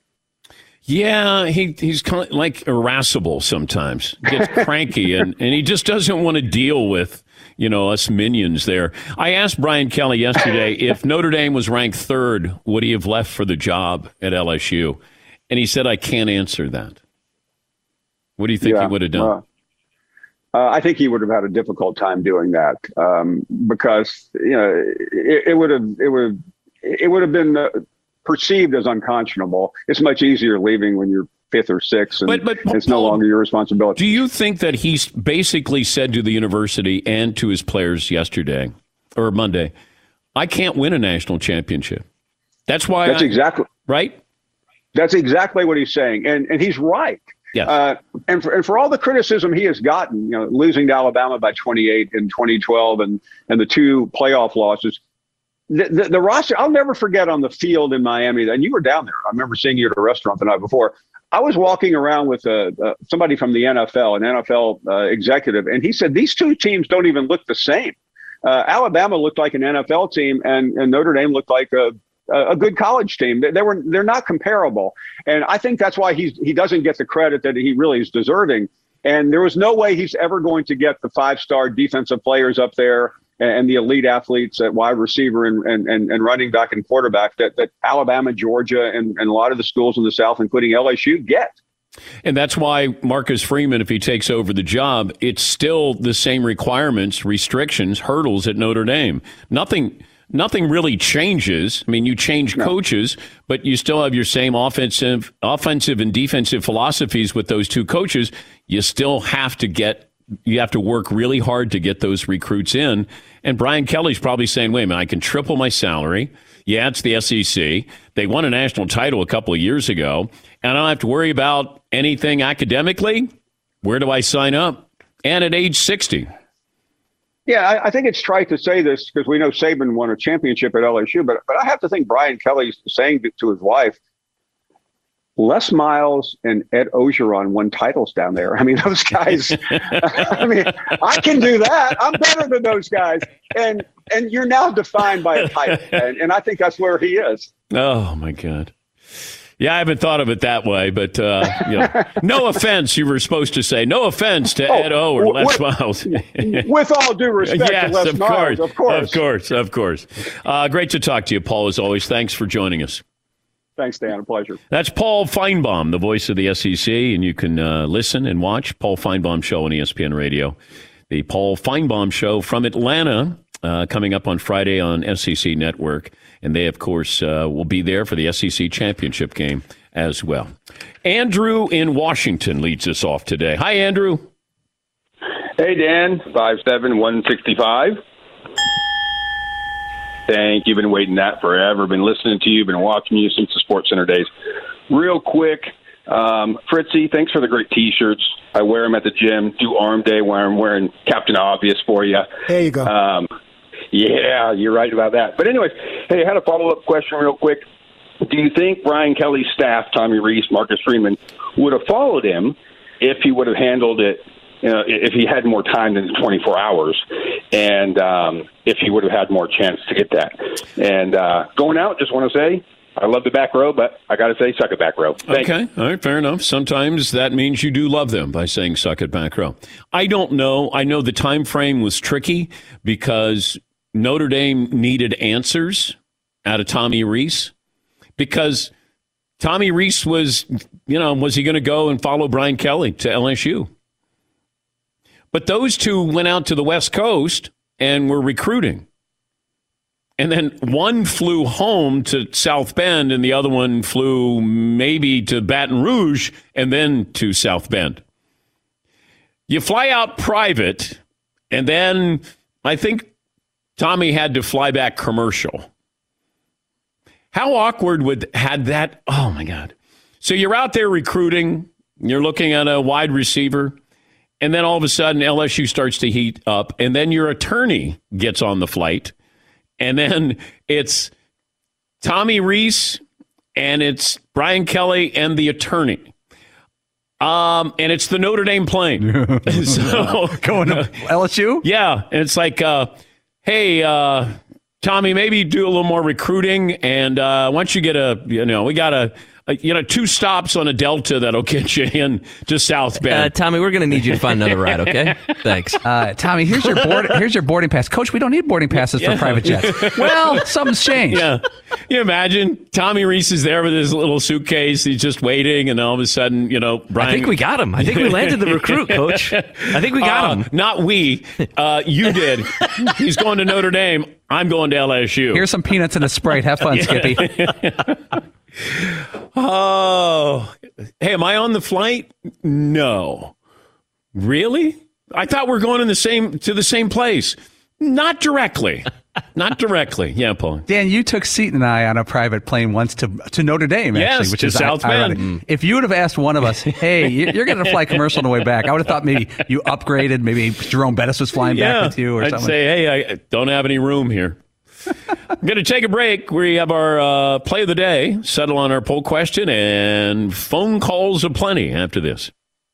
Yeah, he he's kind of like irascible sometimes. Gets cranky, and, and he just doesn't want to deal with, you know, us minions there. I asked Brian Kelly yesterday if Notre Dame was ranked third, would he have left for the job at L S U? And he said, I can't answer that. What do you think yeah, he would have done? Uh, Uh, I think he would have had a difficult time doing that um, because you know it, it would have it would it would have been uh, perceived as unconscionable. It's much easier leaving when you're fifth or sixth, and but, but, it's no Paul, longer your responsibility. Do you think that he's basically said to the university and to his players yesterday or Monday, "I can't win a national championship"? That's why. That's I, exactly right. That's exactly what he's saying. And and he's right. Yes. Uh, and, for, and for all the criticism he has gotten, you know, losing to Alabama by twenty-eight in twenty twelve and, and the two playoff losses, the, the, the roster, I'll never forget on the field in Miami, and you were down there. I remember seeing you at a restaurant the night before. I was walking around with uh, uh, somebody from the N F L, an N F L uh, executive, and he said, these two teams don't even look the same. Uh, Alabama looked like an N F L team, and, and Notre Dame looked like a a good college team. They, they were they're not comparable, and I think that's why he's he doesn't get the credit that he really is deserving. And there was no way he's ever going to get the five star defensive players up there and, and the elite athletes at wide receiver and, and, and, and running back and quarterback that, that Alabama, Georgia, and, and a lot of the schools in the South, including L S U, get. And that's why Marcus Freeman, if he takes over the job, it's still the same requirements, restrictions, hurdles at Notre Dame. Nothing. Nothing really changes. I mean, you change no. coaches, but you still have your same offensive, offensive and defensive philosophies with those two coaches. You still have to get, you have to work really hard to get those recruits in. And Brian Kelly's probably saying, wait a minute, I can triple my salary. Yeah, it's the S E C. They won a national title a couple of years ago, and I don't have to worry about anything academically. Where do I sign up? And at age sixty. Yeah, I, I think it's trite to say this because we know Saban won a championship at L S U, but but I have to think Brian Kelly's saying to, to his wife, Les Miles and Ed Ogeron won titles down there. I mean, those guys, I mean, I can do that. I'm better than those guys. And and you're now defined by a title. And, and I think that's where he is. Oh, my God. Yeah, I haven't thought of it that way, but uh, you know, no offense, you were supposed to say. No offense to oh, Ed O or Les with, Miles. With all due respect yes, to Les of Miles, course, of course. Of course, of course. Uh, great to talk to you, Paul, as always. Thanks for joining us. Thanks, Dan. A pleasure. That's Paul Feinbaum, the voice of the S E C, and you can uh, listen and watch Paul Feinbaum Show on E S P N Radio. The Paul Feinbaum Show from Atlanta, uh, coming up on Friday on S E C Network. And they, of course, uh, will be there for the S E C championship game as well. Andrew in Washington leads us off today. Hi, Andrew. Hey, Dan. five seven, one sixty-five. Thank you. Been waiting that forever. Been listening to you. Been watching you since the Sports Center days. Real quick, um, Fritzy, thanks for the great T-shirts. I wear them at the gym. Do arm day where I'm wearing Captain Obvious for you. There you go. Um, yeah, you're right about that. But anyways, hey, I had a follow-up question real quick. Do you think Brian Kelly's staff, Tommy Rees, Marcus Freeman, would have followed him if he would have handled it, you know, if he had more time than twenty-four hours, and um, if he would have had more chance to get that? And uh, going out, just want to say, I love the back row, but I got to say, suck it back row. Thanks. Okay, all right, fair enough. Sometimes that means you do love them by saying suck it back row. I don't know. I know the time frame was tricky because Notre Dame needed answers out of Tommy Rees. Because Tommy Rees was, you know, was he going to go and follow Brian Kelly to L S U? But those two went out to the West Coast and were recruiting. And then one flew home to South Bend and the other one flew maybe to Baton Rouge and then to South Bend. You fly out private, and then I think Tommy had to fly back commercial. How awkward would had that? Oh, my God. So you're out there recruiting. You're looking at a wide receiver. And then all of a sudden, L S U starts to heat up. And then your attorney gets on the flight. And then it's Tommy Rees and it's Brian Kelly and the attorney. Um, and it's the Notre Dame plane. So going to L S U? Yeah. And it's like, uh, hey, uh, Tommy, maybe do a little more recruiting, and uh, once you get a, you know, we got a, a, you know, two stops on a Delta that'll get you in to South Bend. Uh, Tommy, we're going to need you to find another ride, okay? Thanks. Uh, Tommy, here's your board, here's your boarding pass. Coach, we don't need boarding passes yeah. for private jets. Well, something's changed. Yeah. You imagine Tommy Rees is there with his little suitcase. He's just waiting, and all of a sudden, you know, Brian. I think we got him. I think we landed the recruit, Coach. I think we got uh, him. Not we. Uh, you did. He's going to Notre Dame. I'm going to L S U. Here's some peanuts and a Sprite. Have fun, Skippy. Oh, hey, am I on the flight? No. Really? I thought we we're going in the same to the same place. Not directly. Not directly. Yeah, Paul. Dan, you took Seton and I on a private plane once to to Notre Dame, actually, yes, which to is South ironic. Bend. Mm. If you would have asked one of us, hey, you're going to fly commercial on the way back, I would have thought maybe you upgraded, maybe Jerome Bettis was flying yeah, back with you or I'd something. say, hey, I don't have any room here. I'm going to take a break. We have our uh, play of the day, settle on our poll question, and phone calls aplenty after this.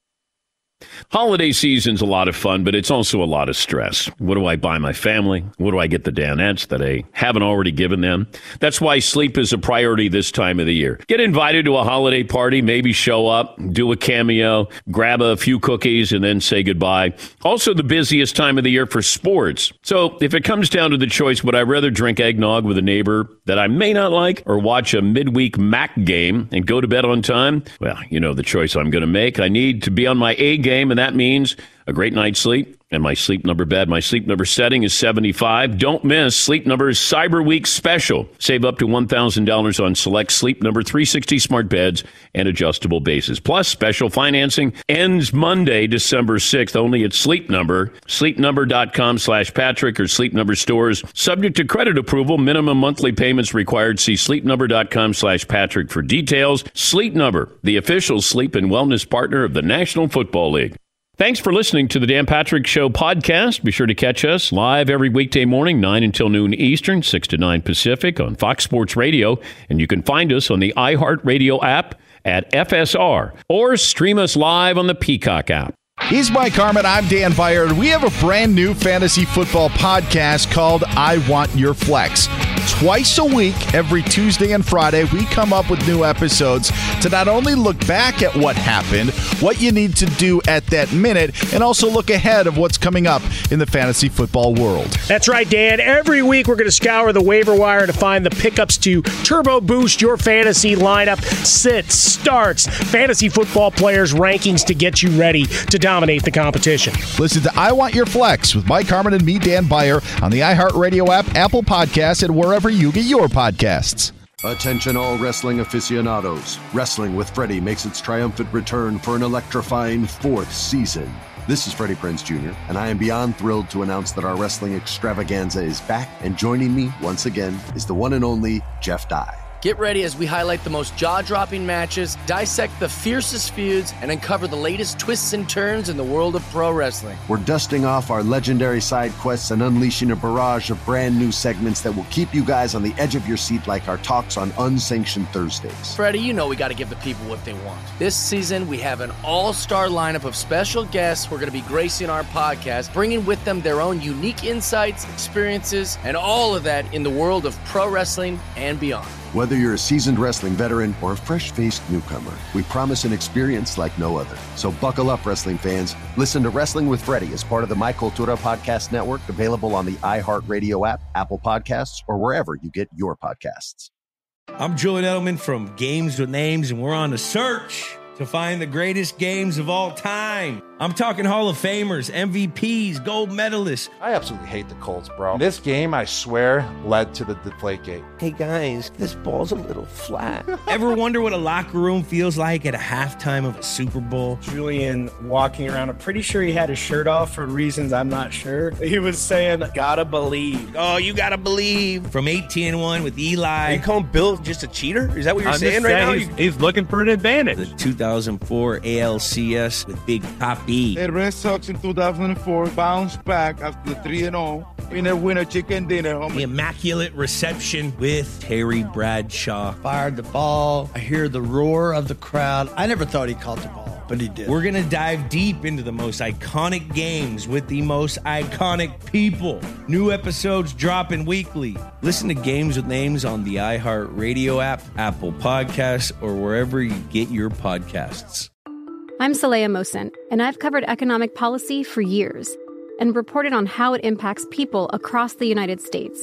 Holiday season's a lot of fun, but it's also a lot of stress. What do I buy my family? What do I get the Danettes that I haven't already given them? That's why sleep is a priority this time of the year. Get invited to a holiday party, maybe show up, do a cameo, grab a few cookies, and then say goodbye. Also the busiest time of the year for sports. So if it comes down to the choice, would I rather drink eggnog with a neighbor that I may not like or watch a midweek M A C game and go to bed on time? Well, you know the choice I'm going to make. I need to be on my A game, and that means a great night's sleep and my Sleep Number bed. My Sleep Number setting is seventy-five. Don't miss Sleep Number's Cyber Week special. Save up to one thousand dollars on select Sleep Number three sixty smart beds and adjustable bases. Plus, special financing ends Monday, December sixth, only at Sleep Number. sleepnumber.com slash Patrick or Sleep Number stores. Subject to credit approval, minimum monthly payments required. See sleepnumber.com slash Patrick for details. Sleep Number, the official sleep and wellness partner of the National Football League. Thanks for listening to the Dan Patrick Show podcast. Be sure to catch us live every weekday morning, nine until noon Eastern, six to nine Pacific on Fox Sports Radio. And you can find us on the iHeartRadio app at F S R or stream us live on the Peacock app. He's Mike Harmon. I'm Dan Beyer. We have a brand new fantasy football podcast called I Want Your Flex. Twice a week, every Tuesday and Friday, we come up with new episodes to not only look back at what happened, what you need to do at that minute, and also look ahead of what's coming up in the fantasy football world. That's right, Dan. Every week, we're going to scour the waiver wire to find the pickups to turbo boost your fantasy lineup, sits, starts, fantasy football players' rankings to get you ready to dominate the competition. Listen to I Want Your Flex with Mike Harmon and me, Dan Beyer, on the iHeartRadio app, Apple Podcasts, and wherever you get your podcasts. Attention all wrestling aficionados. Wrestling with Freddie makes its triumphant return for an electrifying fourth season. This is Freddie Prinze Junior, and I am beyond thrilled to announce that our wrestling extravaganza is back, and joining me once again is the one and only Jeff Dye. Get ready as we highlight the most jaw-dropping matches, dissect the fiercest feuds, and uncover the latest twists and turns in the world of pro wrestling. We're dusting off our legendary side quests and unleashing a barrage of brand new segments that will keep you guys on the edge of your seat like our talks on Unsanctioned Thursdays. Freddie, you know we got to give the people what they want. This season, we have an all-star lineup of special guests who are going to be gracing our podcast, bringing with them their own unique insights, experiences, and all of that in the world of pro wrestling and beyond. Whether you're a seasoned wrestling veteran or a fresh-faced newcomer, we promise an experience like no other. So buckle up, wrestling fans. Listen to Wrestling with Freddie as part of the My Cultura Podcast Network, available on the iHeartRadio app, Apple Podcasts, or wherever you get your podcasts. I'm Julian Edelman from Games with Names, and we're on a search to find the greatest games of all time. I'm talking Hall of Famers, M V Ps, gold medalists. I absolutely hate the Colts, bro. This game, I swear, led to the Deflategate. Hey, guys, this ball's a little flat. Ever wonder what a locker room feels like at a halftime of a Super Bowl? Julian walking around, I'm pretty sure he had his shirt off for reasons I'm not sure. He was saying, gotta believe. Oh, you gotta believe. From eighteen and one with Eli. Are you calling Bill just a cheater? Is that what you're I'm saying just right saying now? He's, he's looking for an advantage. The two thousand four A L C S with Big Papi. The Red Sox in two thousand four bounced back after three and oh. Winner, winner, chicken dinner, homie. The immaculate reception with Terry Bradshaw. Fired the ball. I hear the roar of the crowd. I never thought he caught the ball, but he did. We're going to dive deep into the most iconic games with the most iconic people. New episodes dropping weekly. Listen to Games with Names on the iHeartRadio app, Apple Podcasts, or wherever you get your podcasts. I'm Saleha Mohsin, and I've covered economic policy for years and reported on how it impacts people across the United States.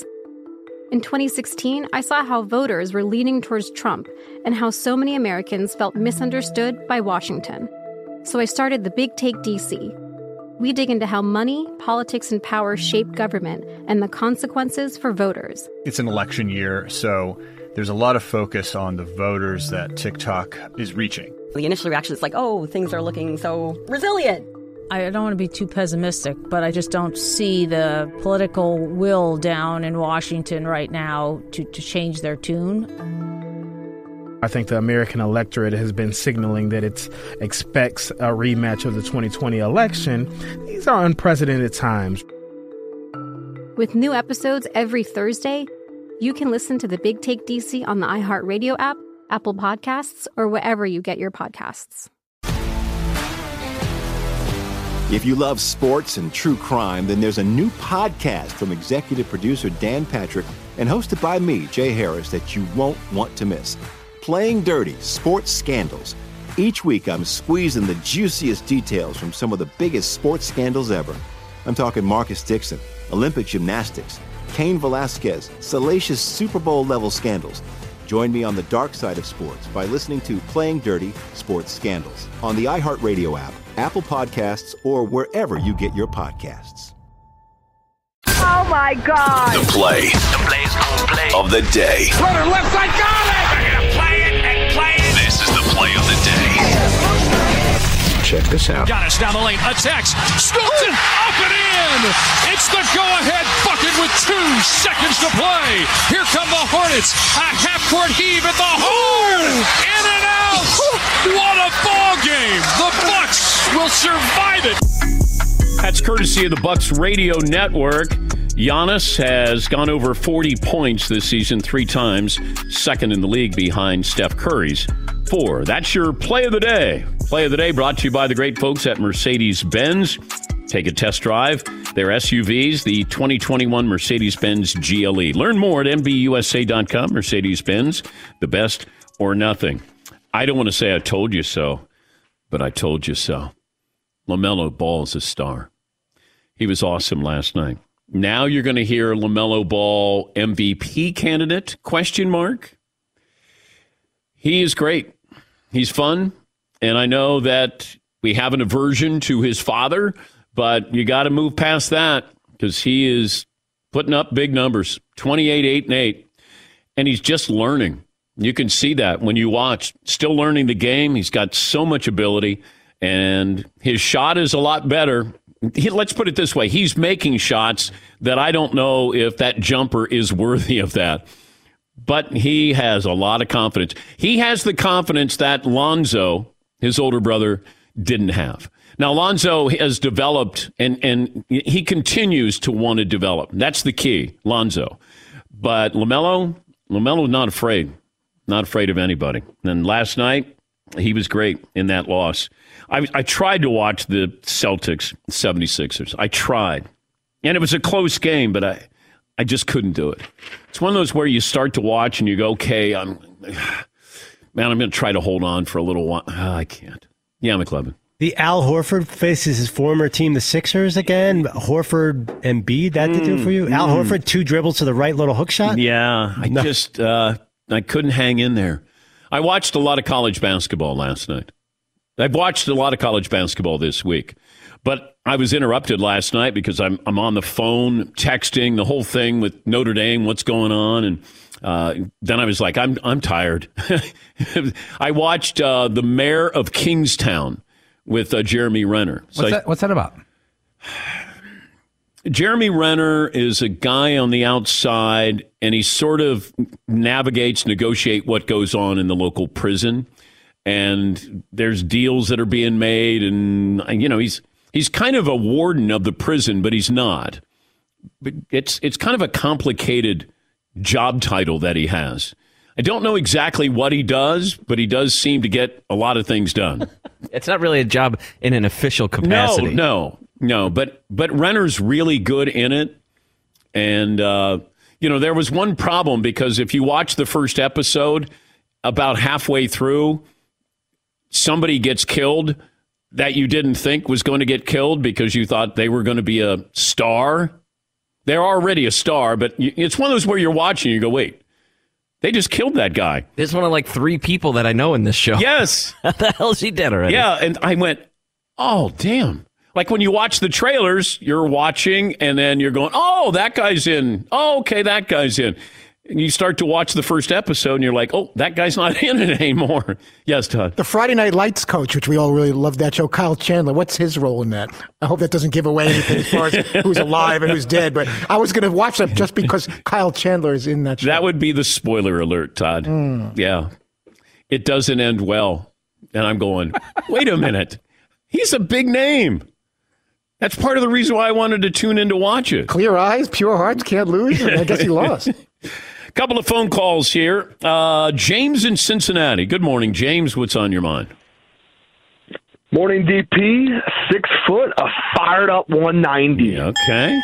In twenty sixteen, I saw how voters were leaning towards Trump and how so many Americans felt misunderstood by Washington. So I started the Big Take D C. We dig into how money, politics, and power shape government and the consequences for voters. It's an election year, so there's a lot of focus on the voters that TikTok is reaching. The initial reaction is like, oh, things are looking so resilient. I don't want to be too pessimistic, but I just don't see the political will down in Washington right now to, to change their tune. I think the American electorate has been signaling that it expects a rematch of the twenty twenty election. These are unprecedented times. With new episodes every Thursday, you can listen to the Big Take D C on the iHeartRadio app, Apple Podcasts, or wherever you get your podcasts. If you love sports and true crime, then there's a new podcast from executive producer Dan Patrick and hosted by me, Jay Harris, that you won't want to miss. Playing Dirty: Sports Scandals. Each week, I'm squeezing the juiciest details from some of the biggest sports scandals ever. I'm talking Marcus Dixon, Olympic gymnastics, Cain Velasquez, salacious Super Bowl-level scandals. Join me on the dark side of sports by listening to Playing Dirty: Sports Scandals on the iHeartRadio app, Apple Podcasts, or wherever you get your podcasts. Oh, my God. The play, the play's gonna play of the day. Runner left side, got it! They're going to play it and play it. This is the play of the day. Check this out. Got us down the lane. Attacks. Scoops it up and in. It's the go-ahead bucket with two seconds to play. Here come the Hornets. A half-court heave at the horn. In and out. What a ball game. The Bucks will survive it. That's courtesy of the Bucks Radio Network. Giannis has gone over forty points this season three times, second in the league behind Steph Curry's four. That's your play of the day. Play of the day brought to you by the great folks at Mercedes-Benz. Take a test drive. Their S U Vs, the twenty twenty-one Mercedes-Benz G L E. Learn more at M B U S A dot com. Mercedes-Benz, the best or nothing. I don't want to say I told you so, but I told you so. LaMelo Ball's a star. He was awesome last night. Now you're going to hear LaMelo Ball M V P candidate, question mark. He is great. He's fun. And I know that we have an aversion to his father, but you got to move past that because he is putting up big numbers, twenty-eight, eight, and eight. And he's just learning. You can see that when you watch. Still learning the game. He's got so much ability, and his shot is a lot better. He, let's put it this way. He's making shots that I don't know if that jumper is worthy of that. But he has a lot of confidence. He has the confidence that Lonzo, his older brother, didn't have. Now, Lonzo has developed, and, and he continues to want to develop. That's the key, Lonzo. But LaMelo, LaMelo's not afraid. Not afraid of anybody. And last night, he was great in that loss. I, I tried to watch the Celtics seventy-sixers. I tried. And it was a close game, but I, I just couldn't do it. It's one of those where you start to watch and you go, okay, I'm, man, I'm going to try to hold on for a little while. Oh, I can't. Yeah, McLevin. The Al Horford faces his former team, the Sixers, again. Horford and Embiid, that mm, to do for you? Mm. Al Horford, two dribbles to the right, little hook shot? Yeah, I no. just, uh, I couldn't hang in there. I watched a lot of college basketball last night. I've watched a lot of college basketball this week, but I was interrupted last night because I'm I'm on the phone texting the whole thing with Notre Dame, what's going on, and uh, then I was like, I'm I'm tired. I watched uh, The Mayor of Kingstown with uh, Jeremy Renner. So what's, I, that, what's that about? Jeremy Renner is a guy on the outside, and he sort of navigates, negotiate what goes on in the local prison. And there's deals that are being made, and you know he's he's kind of a warden of the prison, but he's not. But it's it's kind of a complicated job title that he has. I don't know exactly what he does, but he does seem to get a lot of things done. It's not really a job in an official capacity. No, no, no. But but Renner's really good in it, and uh, you know there was one problem because if you watch the first episode, about halfway through, somebody gets killed that you didn't think was going to get killed because you thought they were going to be a star. They're already a star, but it's one of those where you're watching and you go, wait, they just killed that guy. There's one of like three people that I know in this show. Yes. How the hell is he dead already? Yeah, and I went, oh, damn. Like when you watch the trailers, you're watching and then you're going, oh, that guy's in. Oh, okay, that guy's in. And you start to watch the first episode, and you're like, oh, that guy's not in it anymore. Yes, Todd. The Friday Night Lights coach, which we all really love that show, Kyle Chandler, what's his role in that? I hope that doesn't give away anything as far as who's alive and who's dead, but I was going to watch that just because Kyle Chandler is in that show. That would be the spoiler alert, Todd. Mm. Yeah. It doesn't end well. And I'm going, wait a minute. He's a big name. That's part of the reason why I wanted to tune in to watch it. Clear eyes, pure hearts, can't lose. I guess he lost. Couple of phone calls here. Uh, James in Cincinnati. Good morning, James. What's on your mind? Morning, D P. Six foot, a fired up one ninety. Okay.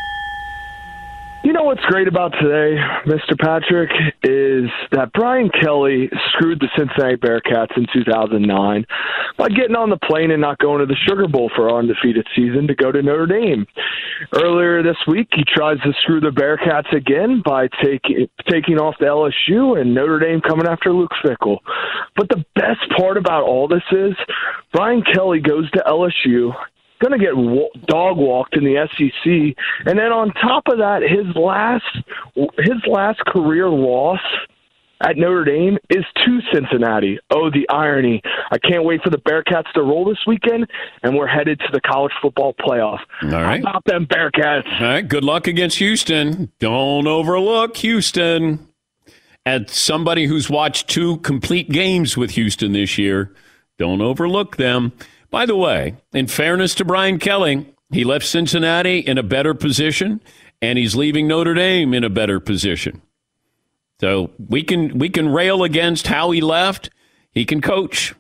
You know what's great about today, Mister Patrick, is that Brian Kelly screwed the Cincinnati Bearcats in two thousand nine by getting on the plane and not going to the Sugar Bowl for our undefeated season to go to Notre Dame. Earlier this week, he tries to screw the Bearcats again by taking taking off the L S U and Notre Dame coming after Luke Fickell. But the best part about all this is Brian Kelly goes to L S U, going to get dog walked in the S E C, and then on top of that, his last his last career loss at Notre Dame is to Cincinnati. Oh, the irony. I can't wait for the Bearcats to roll this weekend, and we're headed to the college football playoff. All right. How about them Bearcats? All right, good luck against Houston. Don't overlook Houston. As somebody who's watched two complete games with Houston this year, don't overlook them. By the way, in fairness to Brian Kelly, he left Cincinnati in a better position, and he's leaving Notre Dame in a better position. So we can we can rail against how he left. He can coach.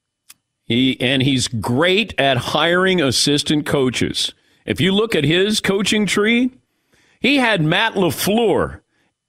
He and he's great at hiring assistant coaches. If you look at his coaching tree, he had Matt LaFleur,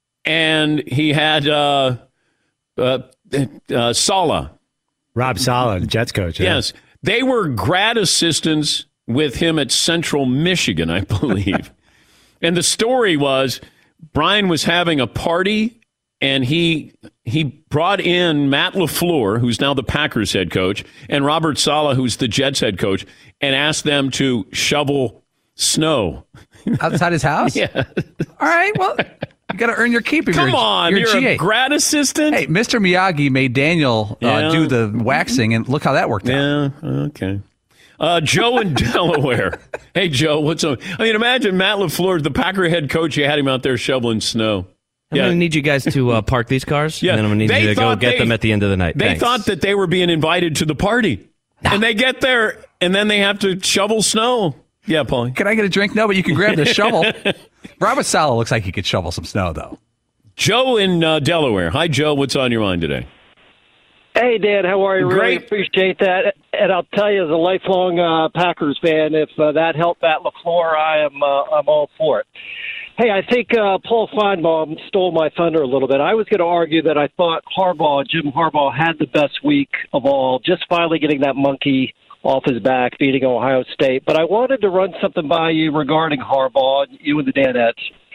and he had uh, uh, uh, Saleh. Rob Saleh, the Jets coach. Yeah. Yes. They were grad assistants with him at Central Michigan, I believe. And the story was Brian was having a party, and he he brought in Matt LaFleur, who's now the Packers head coach, and Robert Saleh, who's the Jets head coach, and asked them to shovel snow. Outside his house? Yeah. All right, well, you got to earn your keep. Come you're, on, you're, you're a, a G A. grad assistant? Hey, Mister Miyagi made Daniel uh, Yeah. do the waxing, and look how that worked out. Yeah, okay. Uh, Joe in Delaware. Hey, Joe, what's up? I mean, imagine Matt LaFleur, the Packer head coach, you had him out there shoveling snow. I'm Yeah. going to need you guys to uh, park these cars, Yeah. and then I'm going to need They you to go thought get they- them at the end of the night. They Thanks. thought that they were being invited to the party. And they get there, and then they have to shovel snow. Yeah, Paulie. Can I get a drink? No, but you can grab the shovel. Robert Saleh looks like he could shovel some snow, though. Joe in uh, Delaware. Hi, Joe. What's on your mind today? Hey, Dan, how are you? Really Great. appreciate that. And I'll tell you, as a lifelong uh, Packers fan, if uh, that helped Matt LaFleur, I am uh, I'm all for it. Hey, I think uh, Paul Feinbaum stole my thunder a little bit. I was going to argue that I thought Harbaugh, Jim Harbaugh, had the best week of all, just finally getting that monkey off his back, beating Ohio State. But I wanted to run something by you regarding Harbaugh, you and the Danettes.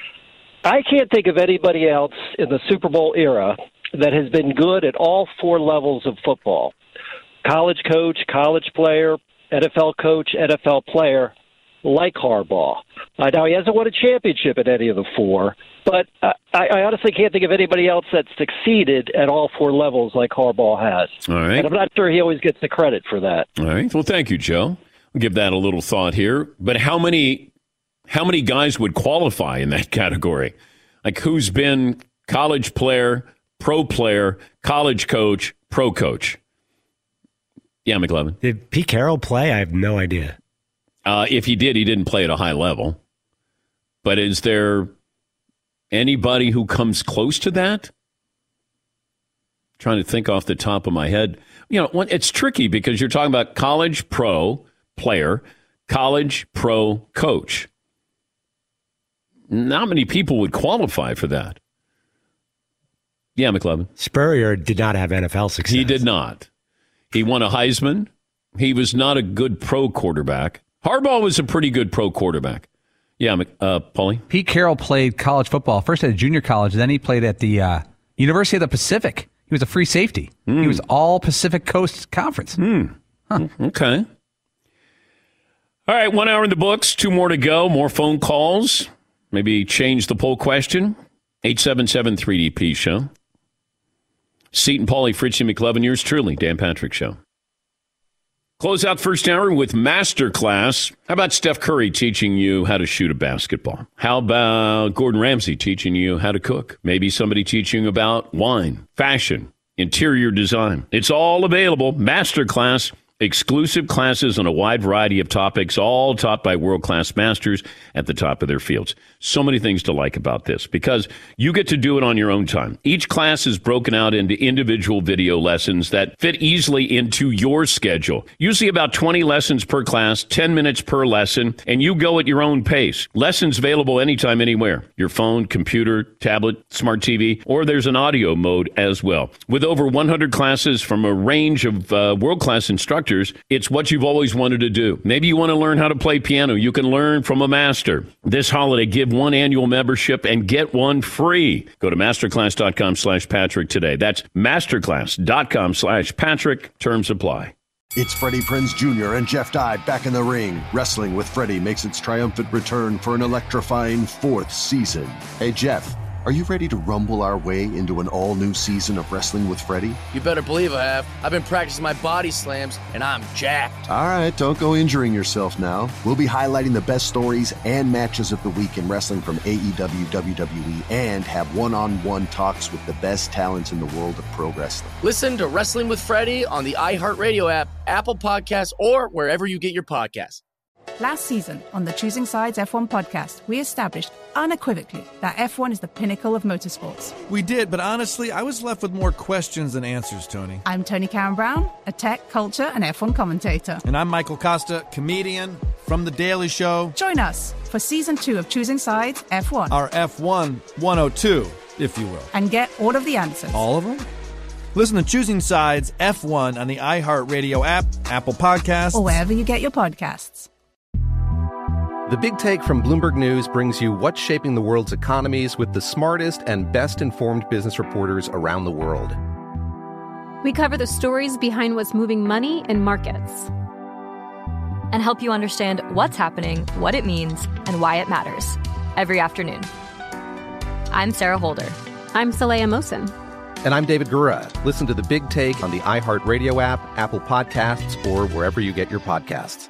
I can't think of anybody else in the Super Bowl era that has been good at all four levels of football. College coach, college player, N F L coach, N F L player, like Harbaugh. Uh, now, he hasn't won a championship at any of the four, but uh, I, I honestly can't think of anybody else that's succeeded at all four levels like Harbaugh has. All right. And I'm not sure he always gets the credit for that. All right. Well, thank you, Joe. I'll give that a little thought here. But how many how many guys would qualify in that category? Like, who's been college player, pro player, college coach, pro coach? Yeah, McLevin. Did Pete Carroll play? I have no idea. Uh, if he did, he didn't play at a high level. But is there anybody who comes close to that? Trying to think off the top of my head. You know, it's tricky because you're talking about college pro player, college pro coach. Not many people would qualify for that. Yeah, McLevin. Spurrier did not have N F L success. He did not. He won a Heisman. He was not a good pro quarterback. Harbaugh was a pretty good pro quarterback. Yeah, uh, Paulie? Pete Carroll played college football, first at a junior college, then he played at the uh, University of the Pacific. He was a free safety. Mm. He was all Pacific Coast Conference. Mm. Huh. Okay. All right, one hour in the books, two more to go, more phone calls, maybe change the poll question. eight seven seven three D P show. Seton Pauly, Fritzy McLovin, yours truly, Dan Patrick Show. Close out first hour with Masterclass. How about Steph Curry teaching you how to shoot a basketball? How about Gordon Ramsay teaching you how to cook? Maybe somebody teaching about wine, fashion, interior design. It's all available. Masterclass. Exclusive classes on a wide variety of topics, all taught by world-class masters at the top of their fields. So many things to like about this because you get to do it on your own time. Each class is broken out into individual video lessons that fit easily into your schedule. Usually about twenty lessons per class, ten minutes per lesson, and you go at your own pace. Lessons available anytime, anywhere. Your phone, computer, tablet, smart T V, or there's an audio mode as well. With over one hundred classes from a range of uh, world-class instructors, it's what you've always wanted to do. Maybe you want to learn how to play piano. You can learn from a master. This holiday, give one annual membership and get one free. Go to masterclass.com slash Patrick today. That's masterclass.com slash Patrick. Terms apply. It's Freddie Prinze Junior and Jeff Dye back in the ring. Wrestling with Freddie makes its triumphant return for an electrifying fourth season. Hey, Jeff. Are you ready to rumble our way into an all-new season of Wrestling with Freddie? You better believe I have. I've been practicing my body slams, and I'm jacked. All right, don't go injuring yourself now. We'll be highlighting the best stories and matches of the week in wrestling from A E W, W W E, and have one-on-one talks with the best talents in the world of pro wrestling. Listen to Wrestling with Freddie on the iHeartRadio app, Apple Podcasts, or wherever you get your podcasts. Last season on the Choosing Sides F one podcast, we established unequivocally that F one is the pinnacle of motorsports. We did, but honestly, I was left with more questions than answers, Tony. I'm Tony Karen Brown, a tech, culture, and F one commentator. And I'm Michael Costa, comedian from The Daily Show. Join us for season two of Choosing Sides F one. Our F one one oh two, if you will. And get all of the answers. All of them? Listen to Choosing Sides F one on the iHeartRadio app, Apple Podcasts, or wherever you get your podcasts. The Big Take from Bloomberg News brings you what's shaping the world's economies with the smartest and best-informed business reporters around the world. We cover the stories behind what's moving money and markets, and help you understand what's happening, what it means, and why it matters every afternoon. I'm Sarah Holder. I'm Saleha Mohsin. And I'm David Gura. Listen to The Big Take on the iHeartRadio app, Apple Podcasts, or wherever you get your podcasts.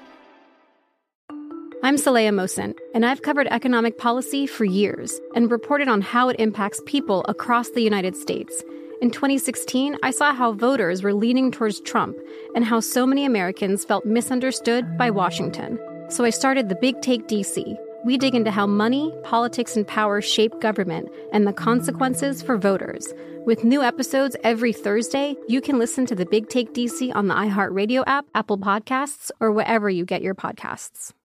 I'm Saleha Mohsin, and I've covered economic policy for years and reported on how it impacts people across the United States. In twenty sixteen, I saw how voters were leaning towards Trump and how so many Americans felt misunderstood by Washington. So I started The Big Take D C. We dig into how money, politics, and power shape government and the consequences for voters. With new episodes every Thursday, you can listen to The Big Take D C on the iHeartRadio app, Apple Podcasts, or wherever you get your podcasts.